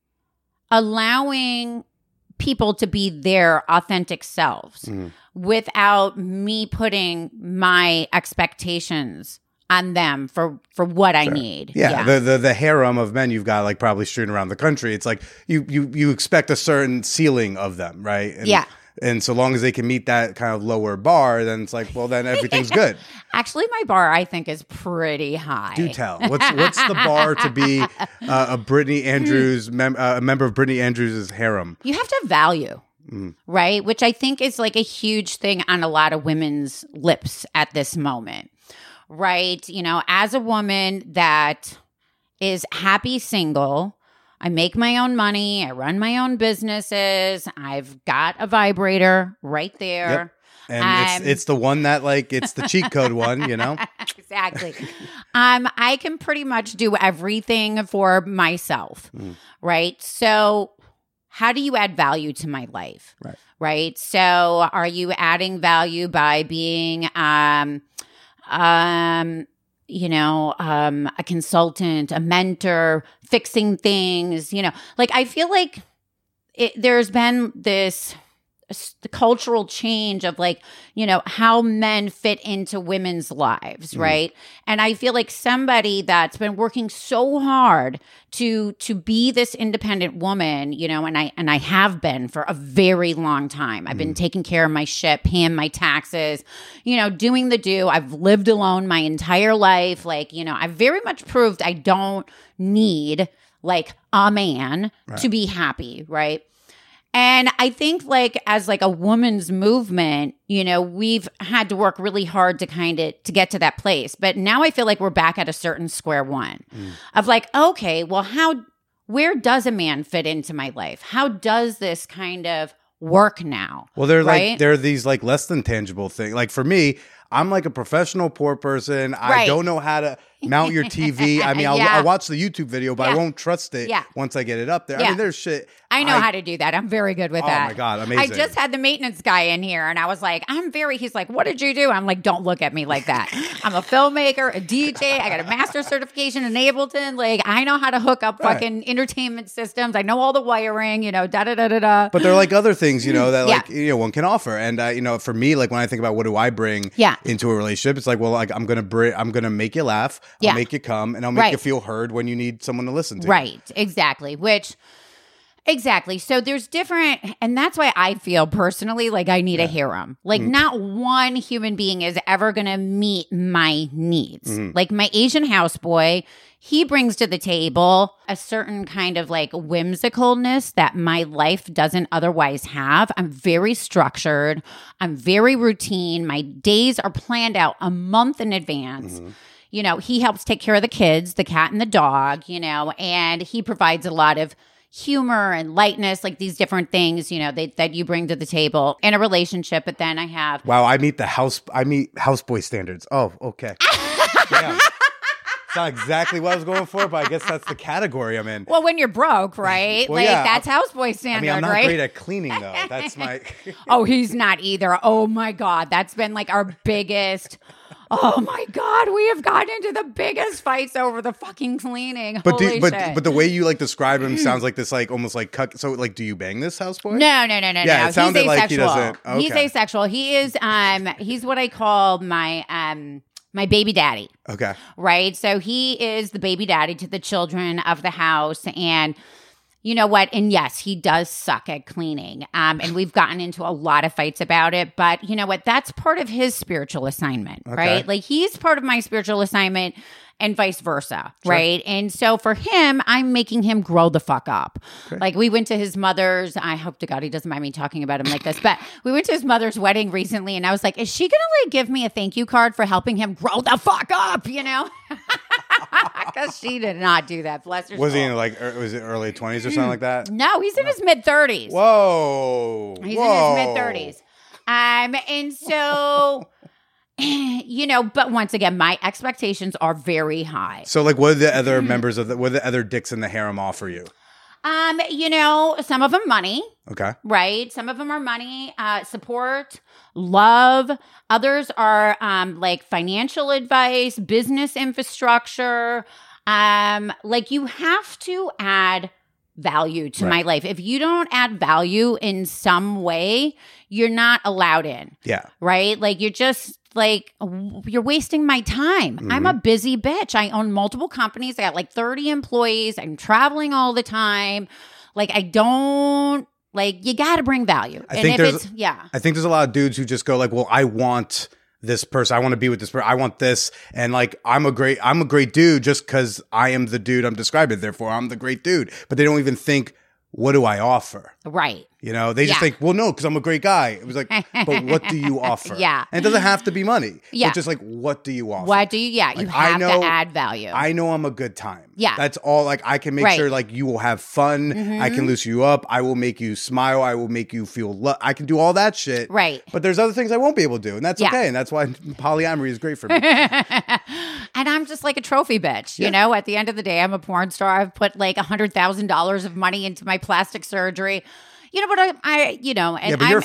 allowing people to be their authentic selves without me putting my expectations on them for what I need. Yeah, the harem of men you've got like probably strewn around the country. It's like you expect a certain ceiling of them, right? And, Yeah. And so long as they can meet that kind of lower bar, then it's like, well, then everything's good. Actually, my bar I think is pretty high. Do tell. What's the bar to be a Brittany Andrews a member of Brittany Andrews' harem? You have to have value. Right? Which I think is like a huge thing on a lot of women's lips at this moment. Right? As a woman that is happy single, I make my own money, I run my own businesses, I've got a vibrator right there. Yep. And it's the one that like, it's the cheat code one, Exactly. I can pretty much do everything for myself. Right? So how do you add value to my life? Right? So are you adding value by being a consultant, a mentor, fixing things, like I feel like there's been this the cultural change of like, how men fit into women's lives, right? And I feel like somebody that's been working so hard to be this independent woman, and I have been for a very long time. I've been taking care of my shit, paying my taxes, doing the do. I've lived alone my entire life. Like, I've very much proved I don't need like a man to be happy, right? And I think like as like a woman's movement, we've had to work really hard to to get to that place. But now I feel like we're back at a certain square one of like, okay, well, where does a man fit into my life? How does this kind of work now? Well, there are these like less than tangible things. Like for me, I'm like a professional poor person. I don't know how to mount your TV. I mean, I'll watch the YouTube video, but I won't trust it once I get it up there. I mean, there's shit. I know how to do that. I'm very good with that. Oh my God, amazing. I just had the maintenance guy in here and I was like, he's like, what did you do? I'm like, don't look at me like that. I'm a filmmaker, a DJ. I got a master's certification in Ableton. Like, I know how to hook up fucking entertainment systems. I know all the wiring, da-da-da-da-da. But there are like other things, that like, one can offer. And, for me, like when I think about what do I bring into a relationship, it's like, well, like I'm going to make you laugh. I'll make you come and I'll make you feel heard when you need someone to listen to. Right. Exactly. Exactly. So there's different, and that's why I feel personally like I need a harem. Like not one human being is ever going to meet my needs. Like my Asian houseboy, he brings to the table a certain kind of like whimsicalness that my life doesn't otherwise have. I'm very structured. I'm very routine. My days are planned out a month in advance. He helps take care of the kids, the cat and the dog, and he provides a lot of humor and lightness, like these different things, that you bring to the table in a relationship. But then I have I meet houseboy standards. Oh, okay. Yeah. It's not exactly what I was going for, but I guess that's the category I'm in. Well, when you're broke, right? Well, that's houseboy standard, I'm not right? great at cleaning though. That's my. Oh, he's not either. Oh my God, that's been like our biggest. Oh my God, we have gotten into the biggest fights over the fucking cleaning. But Holy but shit. the way you like describe him sounds like this, like almost like cut. So like, do you bang this houseboy? No. Yeah, it sounded he's asexual. like he doesn't. Okay. He's asexual. He is. He's what I call my my baby daddy. Okay. Right? So he is the baby daddy to the children of the house. And you know what? And yes, he does suck at cleaning. And we've gotten into a lot of fights about it. But you know what? That's part of his spiritual assignment, right? Like he's part of my spiritual assignment and vice versa, right? And so for him, I'm making him grow the fuck up. Okay. Like we went to his mother's, I hope to God he doesn't mind me talking about him like this, but we went to his mother's wedding recently and I was like, is she going to like give me a thank you card for helping him grow the fuck up, you know? Because she did not do that. Bless her soul. Was he in like, was it early 20s or something like that? No, he's in his mid-30s. Whoa. He's in his mid-30s. And so... you know, but once again, my expectations are very high. So, like, what did the other members of what did the other dicks in the harem offer you? You know, some of them money. Okay. Right. Some of them are money, support, love. Others are like financial advice, business infrastructure. Like you have to add value to my life. If you don't add value in some way, you're not allowed in. Yeah. Right? Like you're just like, you're wasting my time. Mm-hmm. I'm a busy bitch. I own multiple companies. I got like 30 employees. I'm traveling all the time. Like I don't, like you got to bring value. I think there's a lot of dudes who just go like, well, I want this person. I want to be with this person. I want this. And like, I'm a great dude just because I am the dude I'm describing. Therefore, I'm the great dude. But they don't even think, what do I offer? Right. You know, they just think, well, no, because I'm a great guy. It was like, but what do you offer? Yeah. And it doesn't have to be money. Yeah. But just like, what do you offer? What do you, like, you have to add value. I know I'm a good time. Yeah. That's all. Like, I can make sure like you will have fun. Mm-hmm. I can loosen you up. I will make you smile. I will make you feel I can do all that shit. Right. But there's other things I won't be able to do. And that's okay. And that's why polyamory is great for me. And I'm just like a trophy bitch. You know, at the end of the day, I'm a porn star. I've put like $100,000 of money into my plastic surgery. You know, but I you know, and I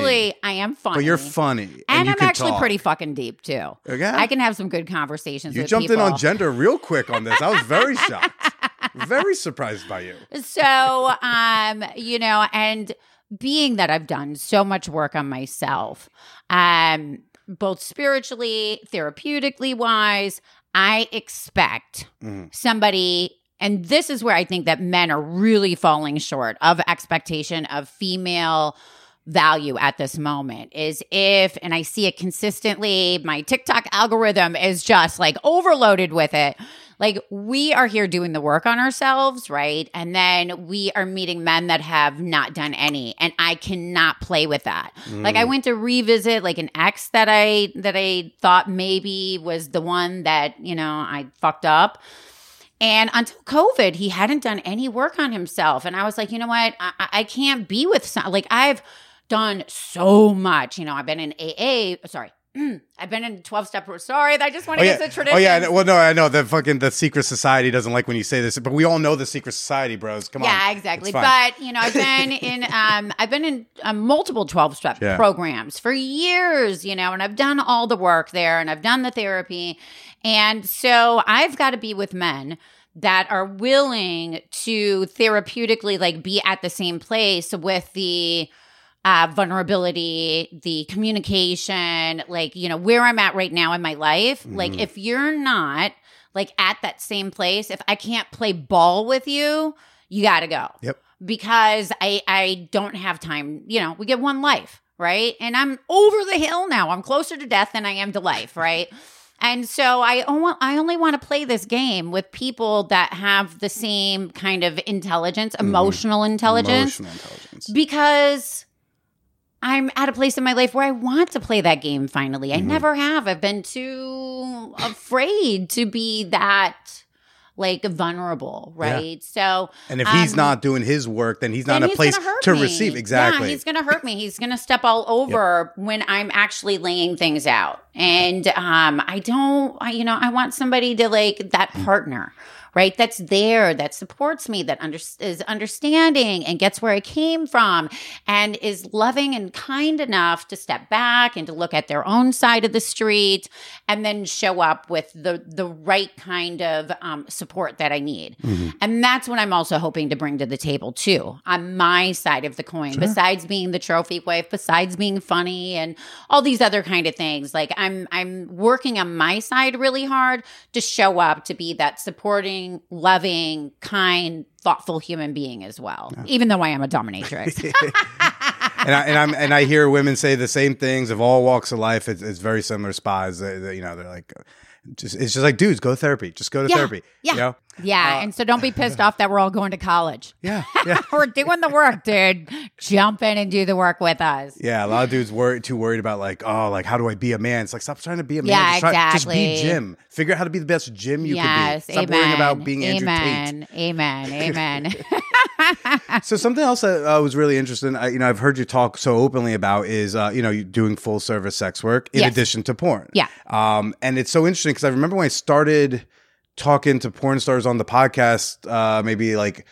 am funny. But you're funny. And I'm actually pretty fucking deep too. Okay. I can have some good conversations with people. You jumped in on gender real quick on this. I was very shocked. Very surprised by you. So, you know, and being that I've done so much work on myself, both spiritually, therapeutically wise, I expect somebody. And this is where I think that men are really falling short of expectation of female value at this moment is if, and I see it consistently, my TikTok algorithm is just like overloaded with it. Like we are here doing the work on ourselves, right? And then we are meeting men that have not done any, and I cannot play with that. Like I went to revisit like an ex that I thought maybe was the one that, you know, I fucked up. And until COVID, he hadn't done any work on himself. And I was like, you know what? I can't be with like I've done so much. You know, I've been in AA. Sorry. I've been in 12-step. Sorry, I just want to get to tradition. Oh, yeah. Well, no, I know. The secret society doesn't like when you say this, but we all know the secret society, bros. Come on. Yeah, exactly. But, you know, I've been in multiple 12-step programs for years, you know, and I've done all the work there and I've done the therapy. And so I've got to be with men that are willing to therapeutically like be at the same place with the vulnerability, the communication, like, you know, where I'm at right now in my life. Like if you're not like at that same place, if I can't play ball with you, you got to go. Yep. Because I don't have time. You know, we get one life, right? And I'm over the hill now. I'm closer to death than I am to life, right? And so I only want to play this game with people that have the same kind of intelligence, emotional intelligence. Because I'm at a place in my life where I want to play that game finally. I never have. I've been too afraid to be that like vulnerable, right? So, and if he's not doing his work, then he's not in a place to receive. Exactly. Yeah, he's going to hurt me. He's going to step all over when I'm actually laying things out. And I want somebody to like that partner, right? That's there, that supports me, that is understanding and gets where I came from and is loving and kind enough to step back and to look at their own side of the street and then show up with the right kind of support that I need. And that's what I'm also hoping to bring to the table too, on my side of the coin, besides being the trophy wife, besides being funny and all these other kind of things. Like I'm working on my side really hard to show up to be that supporting, loving, kind, thoughtful human being as well, even though I am a dominatrix. And I hear women say the same things of all walks of life. It's very similar spies. They're like, it's just like, dudes, go to therapy. Just go to therapy. Yeah. You know? Yeah. And so don't be pissed off that we're all going to college. Yeah. We're doing the work, dude. Jump in and do the work with us. Yeah. A lot of dudes too worried about like, how do I be a man? It's like, stop trying to be a man. Yeah, Just be Jim. Figure out how to be the best Jim you can be. Stop worrying about being Andrew Tate. Amen. So something else that was really interesting, I've heard you talk so openly about is, you doing full service sex work in addition to porn. Yeah. And it's so interesting because I remember when I started talking to porn stars on the podcast, maybe like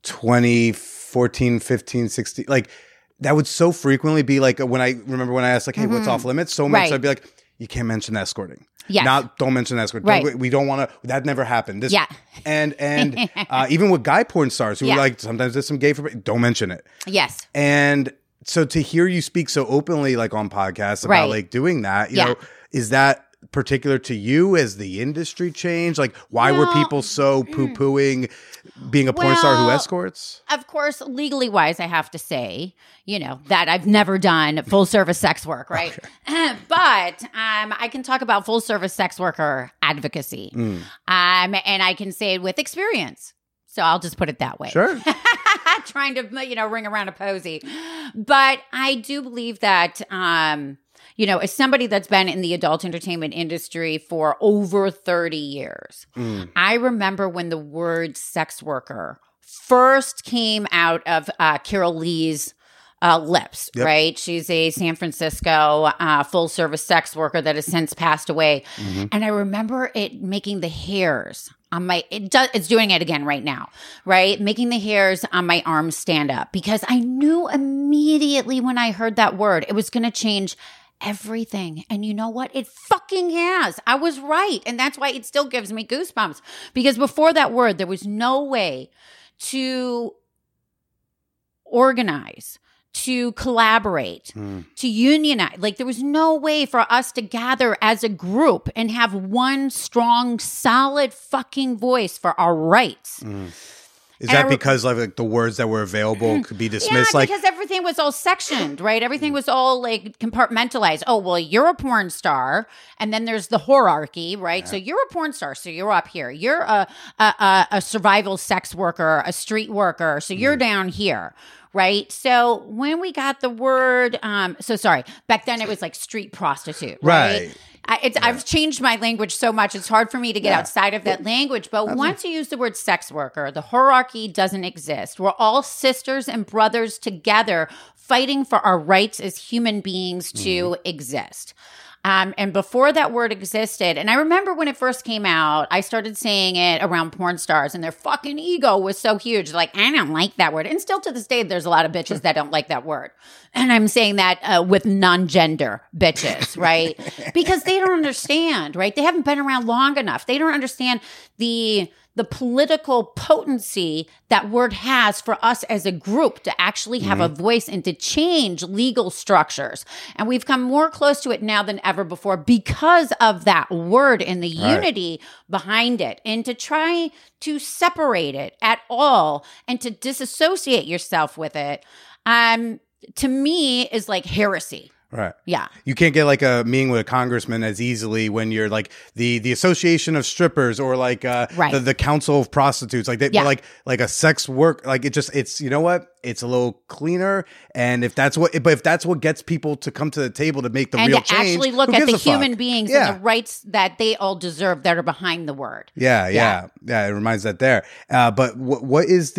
2014, 15, 16, like that would so frequently be like when I asked like, hey, what's off limits? So much I'd be like, you can't mention escorting. Yes. Don't mention escorting. Right. We don't want to. That never happened. And even with guy porn stars who like sometimes there's some gay for don't mention it. Yes. And so to hear you speak so openly like on podcasts about like doing that, you know, is that particular to you as the industry changed? Like why were people so poo-pooing being a porn star who escorts? Of course, legally wise, I have to say, that I've never done full service sex work, right? Okay. But I can talk about full service sex worker advocacy. And I can say it with experience. So I'll just put it that way. Sure. Trying to, ring around a posy. But I do believe that as somebody that's been in the adult entertainment industry for over 30 years, I remember when the word sex worker first came out of Carol Lee's lips, right? She's a San Francisco full-service sex worker that has since passed away. And I remember it making the hairs on it's doing it again right now, right? Making the hairs on my arms stand up because I knew immediately when I heard that word, it was going to change everything. And you know what? It fucking has. I was right. And that's why it still gives me goosebumps. Because before that word, there was no way to organize, to collaborate, to unionize. Like there was no way for us to gather as a group and have one strong, solid fucking voice for our rights. Is that because like the words that were available could be dismissed? Yeah, because everything was all sectioned, right? Everything was all like compartmentalized. Oh, well, you're a porn star, and then there's the hierarchy, right? Yeah. So you're a porn star, so you're up here. You're a survival sex worker, a street worker, so you're down here. Right. So when we got the word, back then it was like street prostitute. Right. I've changed my language so much. It's hard for me to get outside of that language. But once you use the word sex worker, the hierarchy doesn't exist. We're all sisters and brothers together fighting for our rights as human beings to exist. And before that word existed, and I remember when it first came out, I started saying it around porn stars and their fucking ego was so huge. Like, I don't like that word. And still to this day, there's a lot of bitches that don't like that word. And I'm saying that with non-gender bitches, right? Because they don't understand, right? They haven't been around long enough. They don't understand the political potency that word has for us as a group to actually have a voice and to change legal structures. And we've come more close to it now than ever before because of that word and the unity behind it. And to try to separate it at all and to disassociate yourself with it, to me is like heresy. Right. Yeah. You can't get like a meeting with a congressman as easily when you're like the Association of Strippers or like the Council of Prostitutes. Like like a sex work. Like it's you know what? It's a little cleaner. And if that's what gets people to come to the table to make the real change, and to actually look at the human beings and the rights that they all deserve that are behind the word. Yeah. It reminds that there. But what is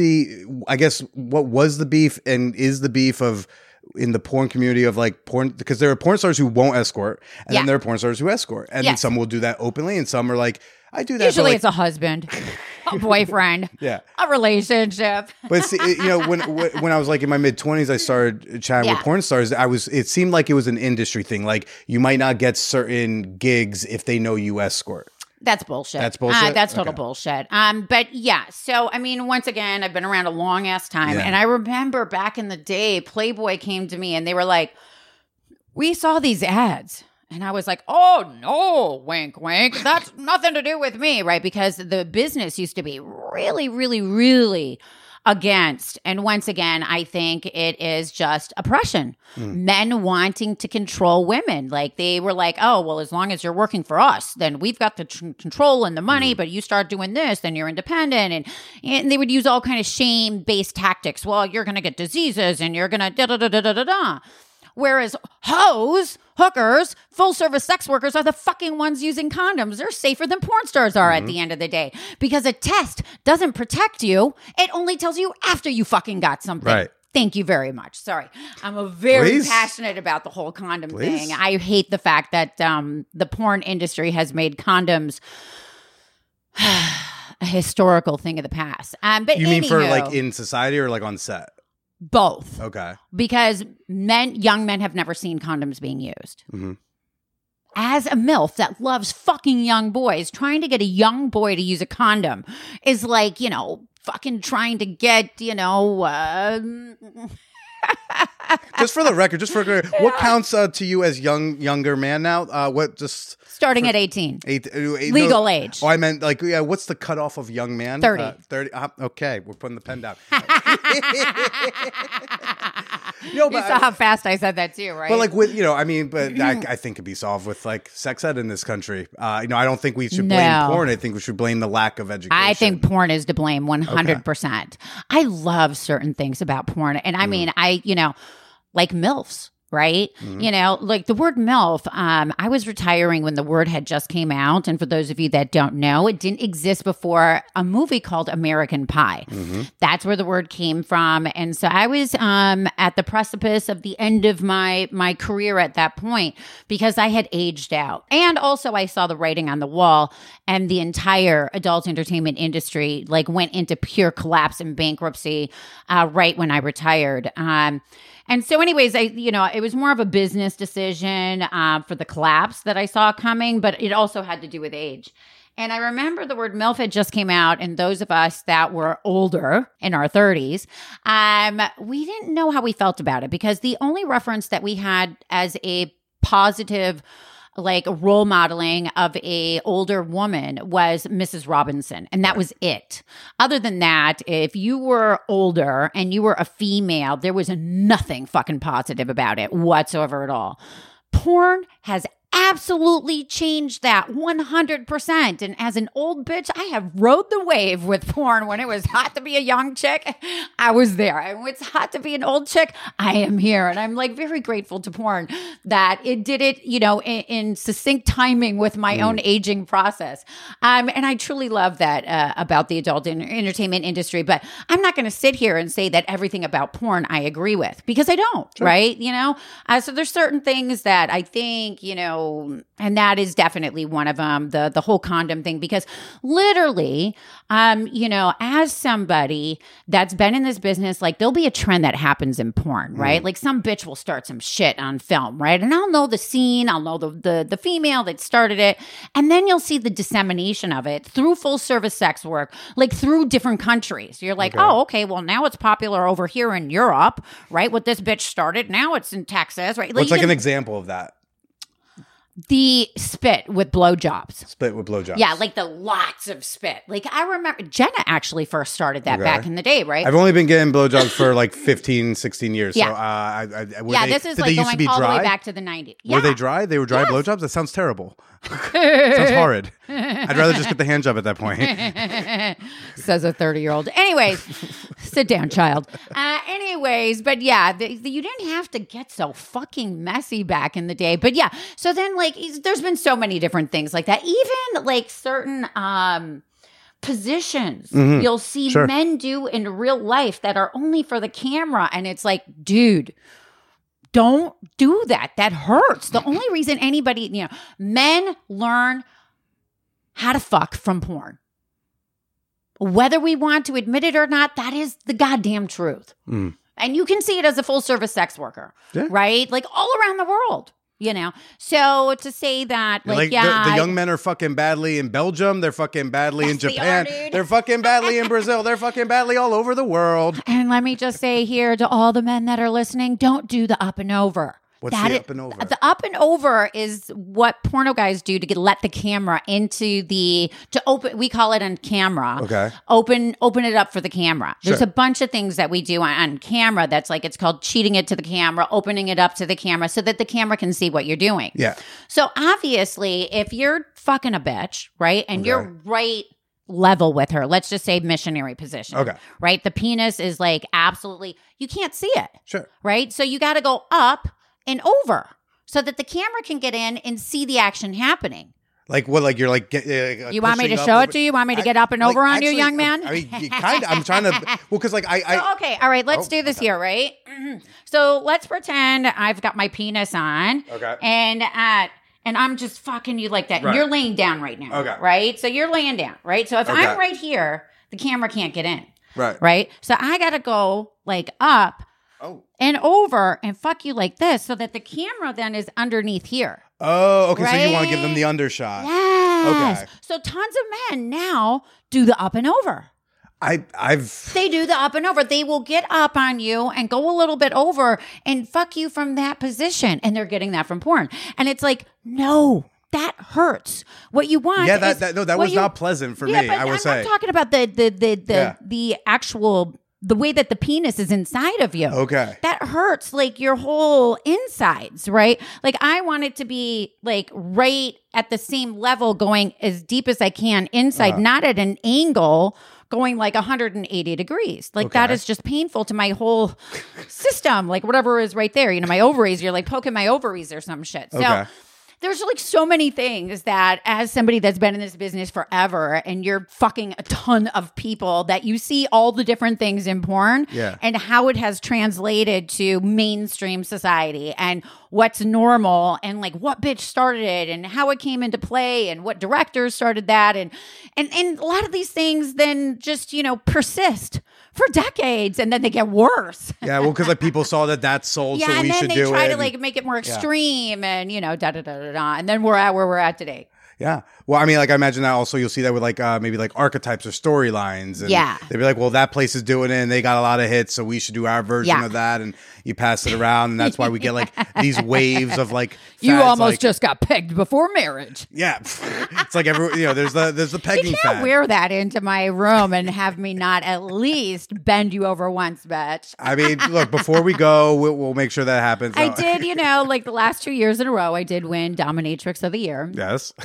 what was the beef and is the beef of in the porn community of like porn, because there are porn stars who won't escort and then there are porn stars who escort and then some will do that openly and some are like, I do that. Usually it's a husband. a boyfriend, Yeah. a relationship. But see, when I was like in my mid-20s, I started chatting with porn stars. It seemed like it was an industry thing. Like you might not get certain gigs if they know you escort. That's bullshit. That's bullshit? That's total Okay. bullshit. But yeah, so I mean, once again, I've been around a long ass time, Yeah. and I remember back in the day, Playboy came to me and they were like, "We saw these ads." And I was like, "Oh no, wink, wink. That's nothing to do with me," right? Because the business used to be really, really, really against. And once again, I think it is just oppression. Men wanting to control women. Like they were like, "Oh, well, as long as you're working for us, then we've got the control and the money, but you start doing this, then you're independent." And they would use all kind of shame-based tactics. Well, you're going to get diseases and you're going to da-da-da-da-da-da. Whereas hoes, hookers, full-service sex workers are the fucking ones using condoms. They're safer than porn stars are at the end of the day. Because a test doesn't protect you. It only tells you after you fucking got something. Right. Thank you very much. Sorry. I'm very Please. passionate about the whole condom Please. thing. I hate the fact that the porn industry has made condoms a historical thing of the past. But You mean for anywho, like in society or like on set? both. Okay. Because young men have never seen condoms being used. Mm-hmm. As a MILF that loves fucking young boys, trying to get a young boy to use a condom is like, fucking trying to get, Just for the record, what counts to you as younger man now? What just starting at 18. legal age. Oh, I meant like, yeah. What's the cutoff of young man? 30. 30. Okay, we're putting the pen down. You saw how fast I said that too, right? But like with I think could be solved with like sex ed in this country. I don't think we should blame No. porn. I think we should blame the lack of education. I think porn is to blame 100%. I love certain things about porn. And I mean, like MILFs, right? Like the word MILF, I was retiring when the word had just came out. And for those of you that don't know, it didn't exist before a movie called American Pie. That's where the word came from. And so I was at the precipice of the end of my career at that point because I had aged out. And also I saw the writing on the wall and the entire adult entertainment industry like went into pure collapse and bankruptcy right when I retired. And so anyways, it was more of a business decision for the collapse that I saw coming, but it also had to do with age. And I remember the word MILF had just came out, and those of us that were older in our 30s, we didn't know how we felt about it because the only reference that we had as a positive like role modeling of a older woman was Mrs. Robinson. And that was it. Other than that, if you were older and you were a female, there was nothing fucking positive about it whatsoever at all. Porn has absolutely changed that 100%. And as an old bitch, I have rode the wave with porn. When it was hot to be a young chick, I was there. And when it's hot to be an old chick, I am here. And I'm like very grateful to porn that it did it, in succinct timing with my own aging process. And I truly love that about the adult entertainment industry. But I'm not going to sit here and say that everything about porn I agree with because I don't, right? So there's certain things that I think, and that is definitely one of them, the whole condom thing, because literally, as somebody that's been in this business, like there'll be a trend that happens in porn, right? Like some bitch will start some shit on film, right? And I'll know the scene, I'll know the female that started it, and then you'll see the dissemination of it through full service sex work, like through different countries. You're like, oh, okay, well now it's popular over here in Europe, right? What this bitch started, now it's in Texas, right? What's like an example of that? The spit with blowjobs. Spit with blowjobs. Yeah, like the lots of spit. Like I remember Jenna actually first started that back in the day, right? I've only been getting blowjobs for like 15, 16 years. Yeah. So, this is like going all the way back to the 90s. Yeah. Were they dry? They were dry blowjobs? That sounds terrible. Sounds horrid. I'd rather just get the hand job at that point. Says a 30-year-old. Anyways, sit down, child. Anyways, but yeah, you didn't have to get so fucking messy back in the day. But yeah, so then like there's been so many different things like that. Even like certain positions you'll see men do in real life that are only for the camera. And it's like, dude, don't do that. That hurts. The only reason anybody, men learn how to fuck from porn. Whether we want to admit it or not, that is the goddamn truth. And you can see it as a full service sex worker, right? Like all around the world. So to say that, like the young men are fucking badly in Belgium. They're fucking badly in Japan. They're fucking badly in Brazil. They're fucking badly all over the world. And let me just say here to all the men that are listening, don't do the up and over. What's the up and over? The up and over is what porno guys do to let the camera to open. We call it on camera. Okay. Open it up for the camera. There's a bunch of things that we do on camera that's like, it's called cheating it to the camera, opening it up to the camera so that the camera can see what you're doing. Yeah. So obviously, if you're fucking a bitch, right, and you're right level with her, let's just say missionary position. Okay. Right? The penis is like absolutely, you can't see it. Sure. Right? So you got to go up and over so that the camera can get in and see the action happening. Like what? Like you're like. You want me to show it to you? Want me to get up and over on you, young man? I mean, kind of. I'm trying to. Well, because like I. Okay. All right. Let's do this here, right? So let's pretend I've got my penis on. Okay. And I'm just fucking you like that. Right. You're laying down right now. Okay. Right. So you're laying down. Right. So if I'm right here, the camera can't get in. Right. Right. So I got to go like up. And over and fuck you like this so that the camera then is underneath here. Oh, okay. Right? So you want to give them the undershot. Yes. Okay. So tons of men now do the up and over. They do the up and over. They will get up on you and go a little bit over and fuck you from that position. And they're getting that from porn. And it's like, no. That hurts. What you want? Yeah, that was not pleasant for me. But I would say. I'm talking about the actual. The way that the penis is inside of you. Okay. That hurts like your whole insides, right? Like I want it to be like right at the same level going as deep as I can inside, not at an angle going like 180 degrees. Like that is just painful to my whole system. Like whatever is right there, my ovaries, you're like poking my ovaries or some shit. So there's like so many things that as somebody that's been in this business forever and you're fucking a ton of people that you see all the different things in porn and how it has translated to mainstream society and what's normal and like what bitch started it and how it came into play and what directors started that and a lot of these things then just, persist for decades and then they get worse. Yeah, well, because like people saw that sold, so we should do it. And then they try to like make it more extreme and, and then we're at where we're at today. Yeah. Well, I mean, like I imagine that also you'll see that with like maybe like archetypes or storylines. And they'd be like, well, that place is doing it and they got a lot of hits, so we should do our version of that. And you pass it around, and that's why we get like these waves of like you fads, almost like, just got pegged before marriage. Yeah. It's like there's the pegging you can't fad. wear that into my room and have me not at least bend you over once, bitch. I mean, look, before we go, we'll make sure that happens. I did, like the last 2 years in a row, I did win Dominatrix of the Year. Yes.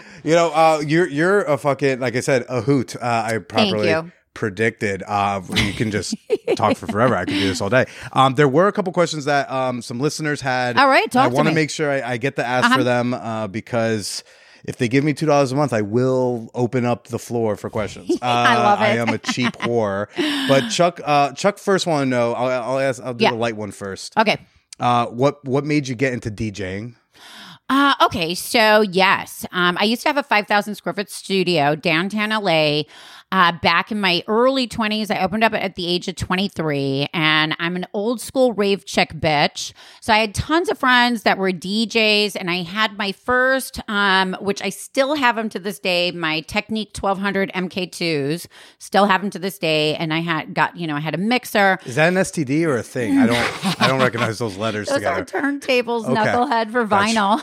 You're a fucking, like I said, a hoot. I properly predicted. You can just talk for forever. I could do this all day. There were a couple questions that some listeners had. All right, talk I to want me. to make sure I get to ask for them because if they give me $2 a month, I will open up the floor for questions. I love it. I am a cheap whore. But Chuck first want to know. I'll do the light one first. Okay. What made you get into DJing? Okay, so yes, I used to have a 5,000 square foot studio downtown LA. Back in my early 20s, I opened up at the age of 23, and I'm an old school rave chick bitch. So I had tons of friends that were DJs, and I had my first, which I still have them to this day, my Technique 1200 MK2s, still have them to this day. And I had I had a mixer. Is that an STD or a thing? I don't recognize those letters Those together. are turntables, Okay. knucklehead for vinyl.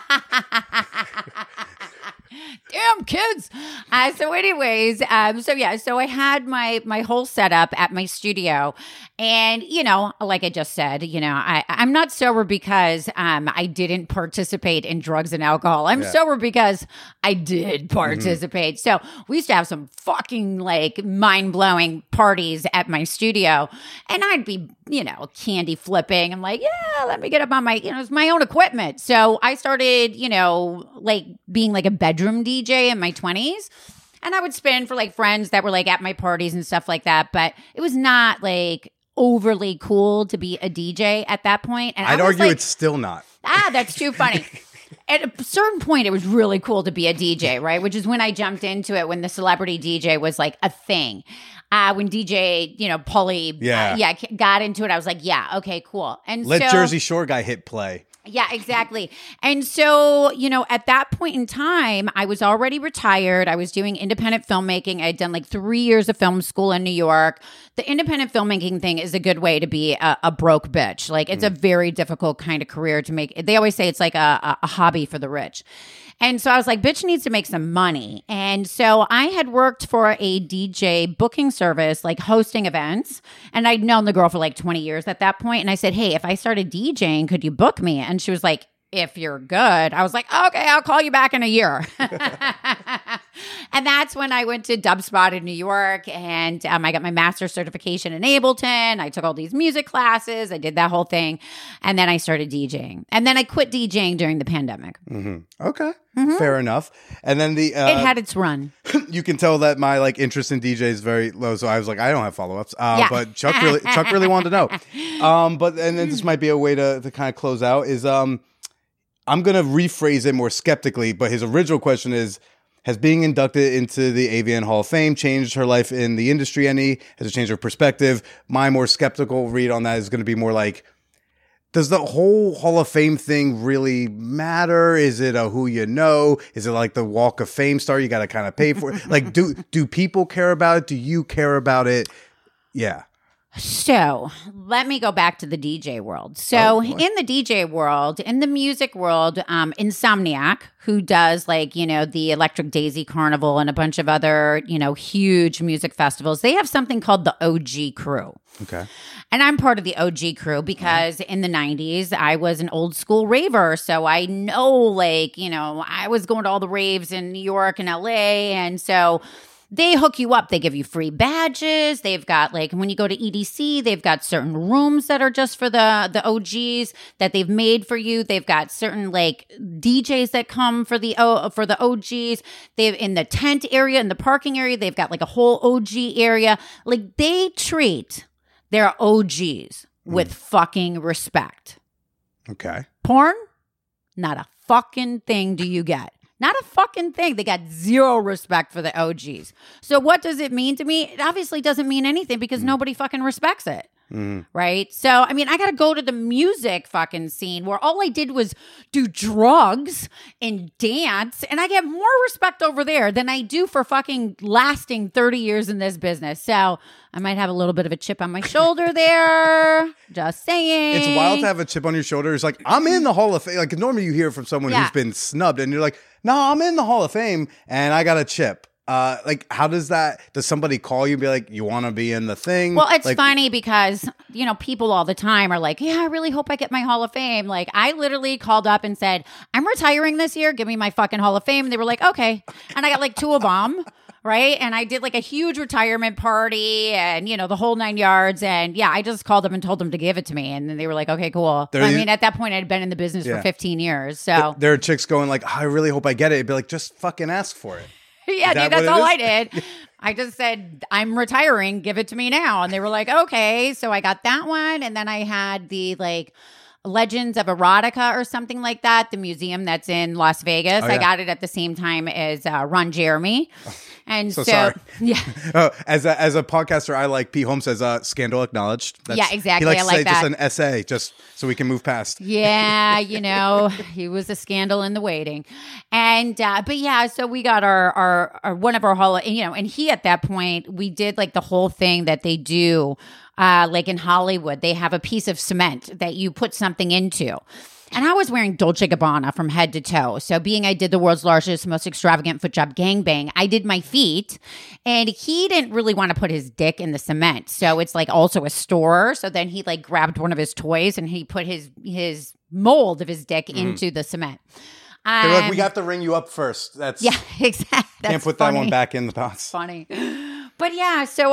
Damn kids. So anyways, so I had my whole setup at my studio, and like I just said, I'm not sober because I didn't participate in drugs and alcohol. I'm sober because I did participate. So we used to have some fucking like mind-blowing parties at my studio, and I'd be candy flipping. I'm like, yeah, let me get up on my it's my own equipment. So I started like being like a bedroom DJ in my 20s, and I would spin for like friends that were like at my parties and stuff like that, but it was not like overly cool to be a DJ at that point. And I'd I was argue like, it's still not. that's too funny. at a certain point, it was really cool to be a DJ, right? Which is when I jumped into it, when the celebrity DJ was like a thing. When DJ, Pauly, got into it, I was like, yeah, okay, cool. And Let Jersey Shore guy hit play. Yeah, exactly. And so, at that point in time, I was already retired. I was doing independent filmmaking. I had done like 3 years of film school in New York. The independent filmmaking thing is a good way to be a broke bitch. Like, it's a very difficult kind of career to make. They always say it's like a hobby for the rich. And so I was like, bitch needs to make some money. And so I had worked for a DJ booking service, like hosting events. And I'd known the girl for like 20 years at that point. And I said, hey, if I started DJing, could you book me? And she was like, if you're good. I was like, okay, I'll call you back in a year. And that's when I went to Dubspot in New York, and I got my master's certification in Ableton. I took all these music classes. I did that whole thing. And then I started DJing. And then I quit DJing during the pandemic. Mm-hmm. Okay. Fair enough. And then it had its run. You can tell that my interest in DJ is very low. So I was like, I don't have follow-ups. But Chuck really wanted to know. And then this might be a way to kind of close out is I'm going to rephrase it more skeptically, but his original question is, has being inducted into the AVN Hall of Fame changed her life in the industry any? Has it changed her perspective? My more skeptical read on that is going to be more like, does the whole Hall of Fame thing really matter? Is it a who you know? Is it like the Walk of Fame star you got to kind of pay for? Like, do people care about it? Do you care about it? Yeah. So let me go back to the DJ world. So in the DJ world, in the music world, Insomniac, who does the Electric Daisy Carnival and a bunch of other, huge music festivals, they have something called the OG Crew. Okay. And I'm part of the OG Crew because in the 90s, I was an old school raver. So I know, I was going to all the raves in New York and LA. And so they hook you up. They give you free badges. They've got when you go to EDC, they've got certain rooms that are just for the OGs that they've made for you. They've got certain DJs that come for the OGs. They've in the tent area, in the parking area, they've got a whole OG area. They treat their OGs with fucking respect. Okay. Porn, not a fucking thing do you get. Not a fucking thing. They got zero respect for the OGs. So what does it mean to me? It obviously doesn't mean anything because nobody fucking respects it. Right? So, I got to go to the music fucking scene where all I did was do drugs and dance, and I get more respect over there than I do for fucking lasting 30 years in this business. So, I might have a little bit of a chip on my shoulder there. Just saying. It's wild to have a chip on your shoulder. It's like, I'm in the Hall of Fame. Normally you hear from someone who's been snubbed, and you're like, no, I'm in the Hall of Fame, and I got a chip. How does somebody call you and be like, you want to be in the thing? Well, it's funny because, people all the time are like, yeah, I really hope I get my Hall of Fame. I literally called up and said, I'm retiring this year. Give me my fucking Hall of Fame. And they were like, okay. And I got 2 of them. Right. And I did a huge retirement party and, the whole 9 yards. And I just called them and told them to give it to me. And then they were like, okay, cool. At that point, I'd been in the business for 15 years. So there are chicks going I really hope I get it. It'd be like, just fucking ask for it. Yeah, dude, that's all I did. I just said, I'm retiring. Give it to me now. And they were like, okay. So I got that one. And then I had the Legends of Erotica or something like that, the museum that's in Las Vegas. I got it at the same time as Ron Jeremy. And so sorry. Yeah. As a podcaster, I like Pete Holmes says scandal acknowledged. Yeah, exactly. He likes I to like say that. just an essay, just so we can move past. Yeah, he was a scandal in the waiting. And but yeah, so we got our one of our Hall of, and he at that point, we did the whole thing that they do in Hollywood. They have a piece of cement that you put something into. And I was wearing Dolce & Gabbana from head to toe. So I did the world's largest, most extravagant foot job gangbang, I did my feet. And he didn't really want to put his dick in the cement. So it's also a store. So then he grabbed one of his toys and he put his mold of his dick into the cement. They're like, we have to ring you up first. That's exactly. Can't put that one back in the pots. Funny. But yeah, so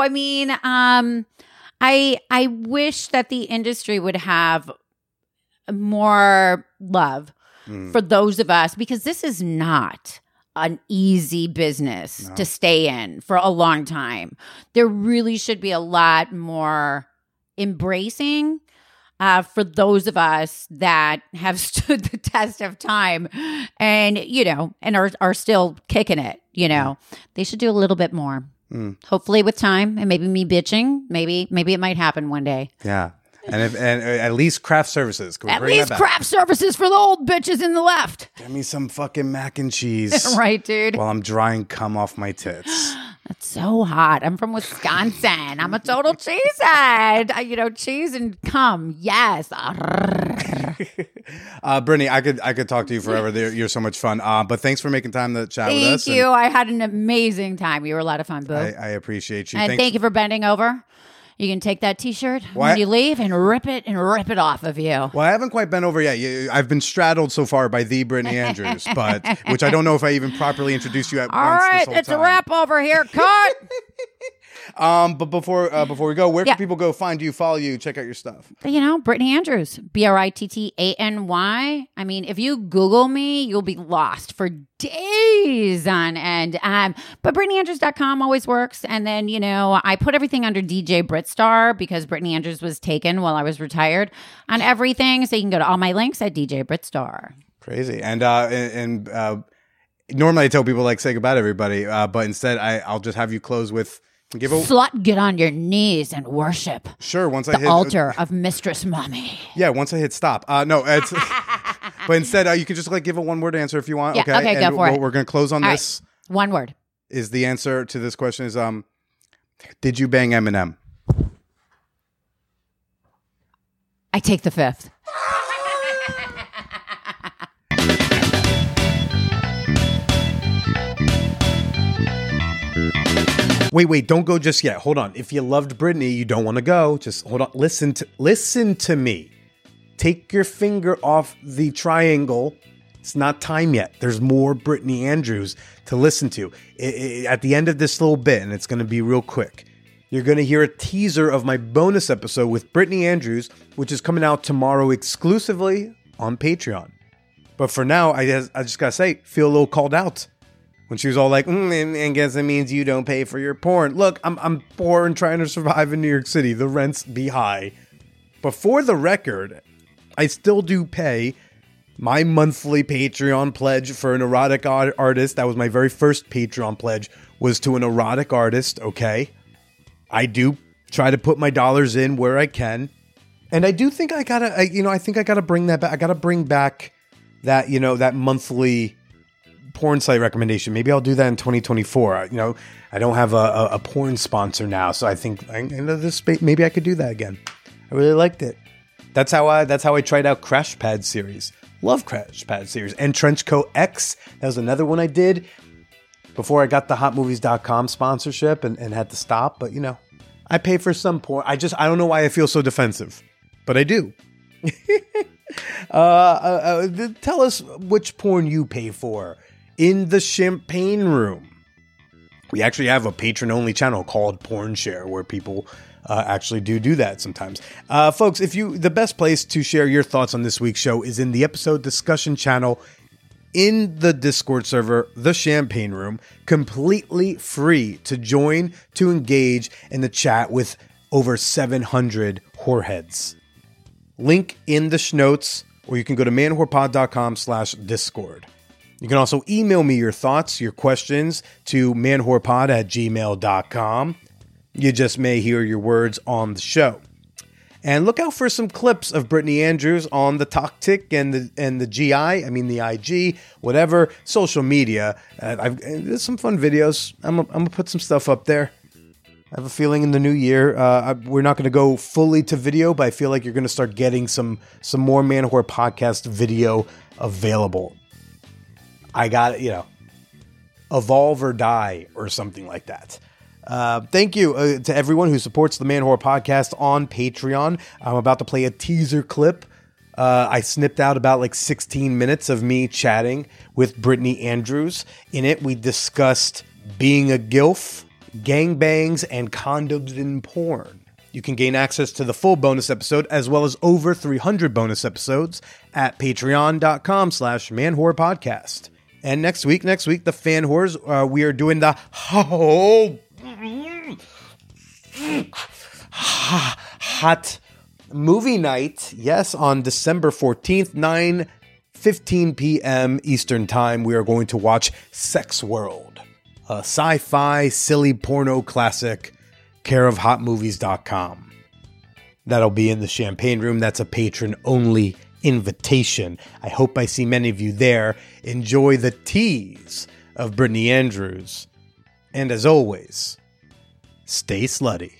I wish that the industry would have more love for those of us, because this is not an easy business to stay in for a long time. There really should be a lot more embracing for those of us that have stood the test of time and, and are still kicking it, they should do a little bit more. Hopefully with time and maybe me bitching, maybe it might happen one day. Yeah. And at least craft services. Can we bring that back? Craft services for the old bitches in the left. Give me some fucking mac and cheese. Right, dude. While I'm drying cum off my tits. That's so hot. I'm from Wisconsin. I'm a total cheesehead. Cheese and cum. Yes. Brittany, I could talk to you forever. You're so much fun. But thanks for making time to chat with us. Thank you. I had an amazing time. You were a lot of fun, boo. I appreciate you. And thank you for bending over. You can take that T-shirt when you leave and rip it off of you. Well, I haven't quite bent over yet. I've been straddled so far by the Brittany Andrews, but which I don't know if I even properly introduced you at All once. right, this whole it's time. a wrap over here. Cut. But before we go, where can people go find you, follow you, check out your stuff? Brittany Andrews, Brittany. I mean, if you Google me, you'll be lost for days on end. But BrittanyAndrews.com always works. And then, I put everything under DJ Britstar because Brittany Andrews was taken while I was retired on everything. So you can go to all my links at DJ Britstar. Crazy. And normally I tell people say goodbye to everybody, but instead I'll just have you close with Slut, get on your knees and worship. Sure. Once the I hit altar of Mistress Mommy. Yeah. Once I hit stop. No, it's. But instead, you can just give a one-word answer if you want. Yeah, okay, go for it. We're going to close on all this. Right. One word. Is the answer to this question is did you bang Eminem? I take the fifth. Wait, don't go just yet. Hold on. If you loved Brittany, you don't want to go. Just hold on. Listen to me. Take your finger off the triangle. It's not time yet. There's more Brittany Andrews to listen to. At the end of this little bit, and it's going to be real quick, you're going to hear a teaser of my bonus episode with Brittany Andrews, which is coming out tomorrow exclusively on Patreon. But for now, I just got to say, feel a little called out. When she was all like, and guess it means you don't pay for your porn. Look, I'm poor and trying to survive in New York City. The rents be high. But for the record, I still do pay my monthly Patreon pledge for an erotic artist. That was my very first Patreon pledge, was to an erotic artist, okay? I do try to put my dollars in where I can. And I do think I gotta bring that back. I gotta bring back that, that monthly porn site recommendation. Maybe I'll do that in 2024. I don't have a porn sponsor now, so I think maybe I could do that again. I really liked it. That's how I tried out Crash Pad series. Love Crash Pad series. And Trenchcoat X. That was another one I did before I got the hotmovies.com sponsorship and had to stop. But I pay for some porn. I don't know why I feel so defensive, but I do. Tell us which porn you pay for in the Champagne Room. We actually have a patron-only channel called Porn Share where people actually do that sometimes. Folks, the best place to share your thoughts on this week's show is in the episode discussion channel in the Discord server, the Champagne Room, completely free to join, to engage in the chat with over 700 whoreheads. Link in the schnotes, or you can go to manwhorepod.com/discord. You can also email me your thoughts, your questions to manwhorepod@gmail.com. You just may hear your words on the show. And look out for some clips of Brittany Andrews on the TokTik and the GI, the IG, whatever, social media. There's some fun videos. I'm going to put some stuff up there. I have a feeling in the new year, we're not going to go fully to video, but I feel like you're going to start getting some more Man Whore podcast video available. I got it, evolve or die or something like that. Thank you to everyone who supports the Man Whore podcast on Patreon. I'm about to play a teaser clip. I snipped out about 16 minutes of me chatting with Brittany Andrews. In it, we discussed being a gilf, gangbangs, and condoms in porn. You can gain access to the full bonus episode as well as over 300 bonus episodes at patreon.com/manwhorepodcast. And next week, the fan whores, we are doing the hot movie night. Yes, on December 14th, 9:15 p.m. Eastern Time, we are going to watch Sex World, a sci-fi silly porno classic, care of hotmovies.com. That'll be in the Champagne Room. That's a patron-only invitation. I hope I see many of you there. Enjoy the tease of Brittany Andrews. And as always, stay slutty.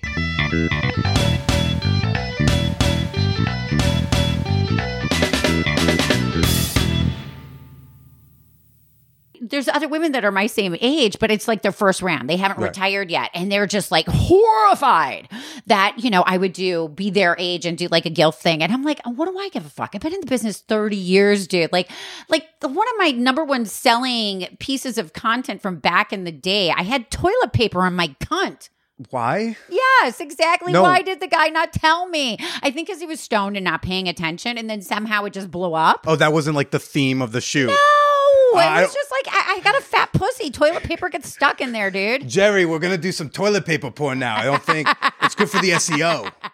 There's other women that are my same age, but it's like their first round. They haven't retired yet. And they're just like horrified that, I would be their age and do like a gilf thing. And I'm like, oh, what do I give a fuck? I've been in the business 30 years, dude. Like one of my number one selling pieces of content from back in the day, I had toilet paper on my cunt. Why? Yes, exactly. No. Why did the guy not tell me? I think because he was stoned and not paying attention. And then somehow it just blew up. Oh, that wasn't like the theme of the shoot. No. It was just like, I got a fat pussy. Toilet paper gets stuck in there, dude. Jerry, we're going to do some toilet paper porn now. I don't think it's good for the SEO.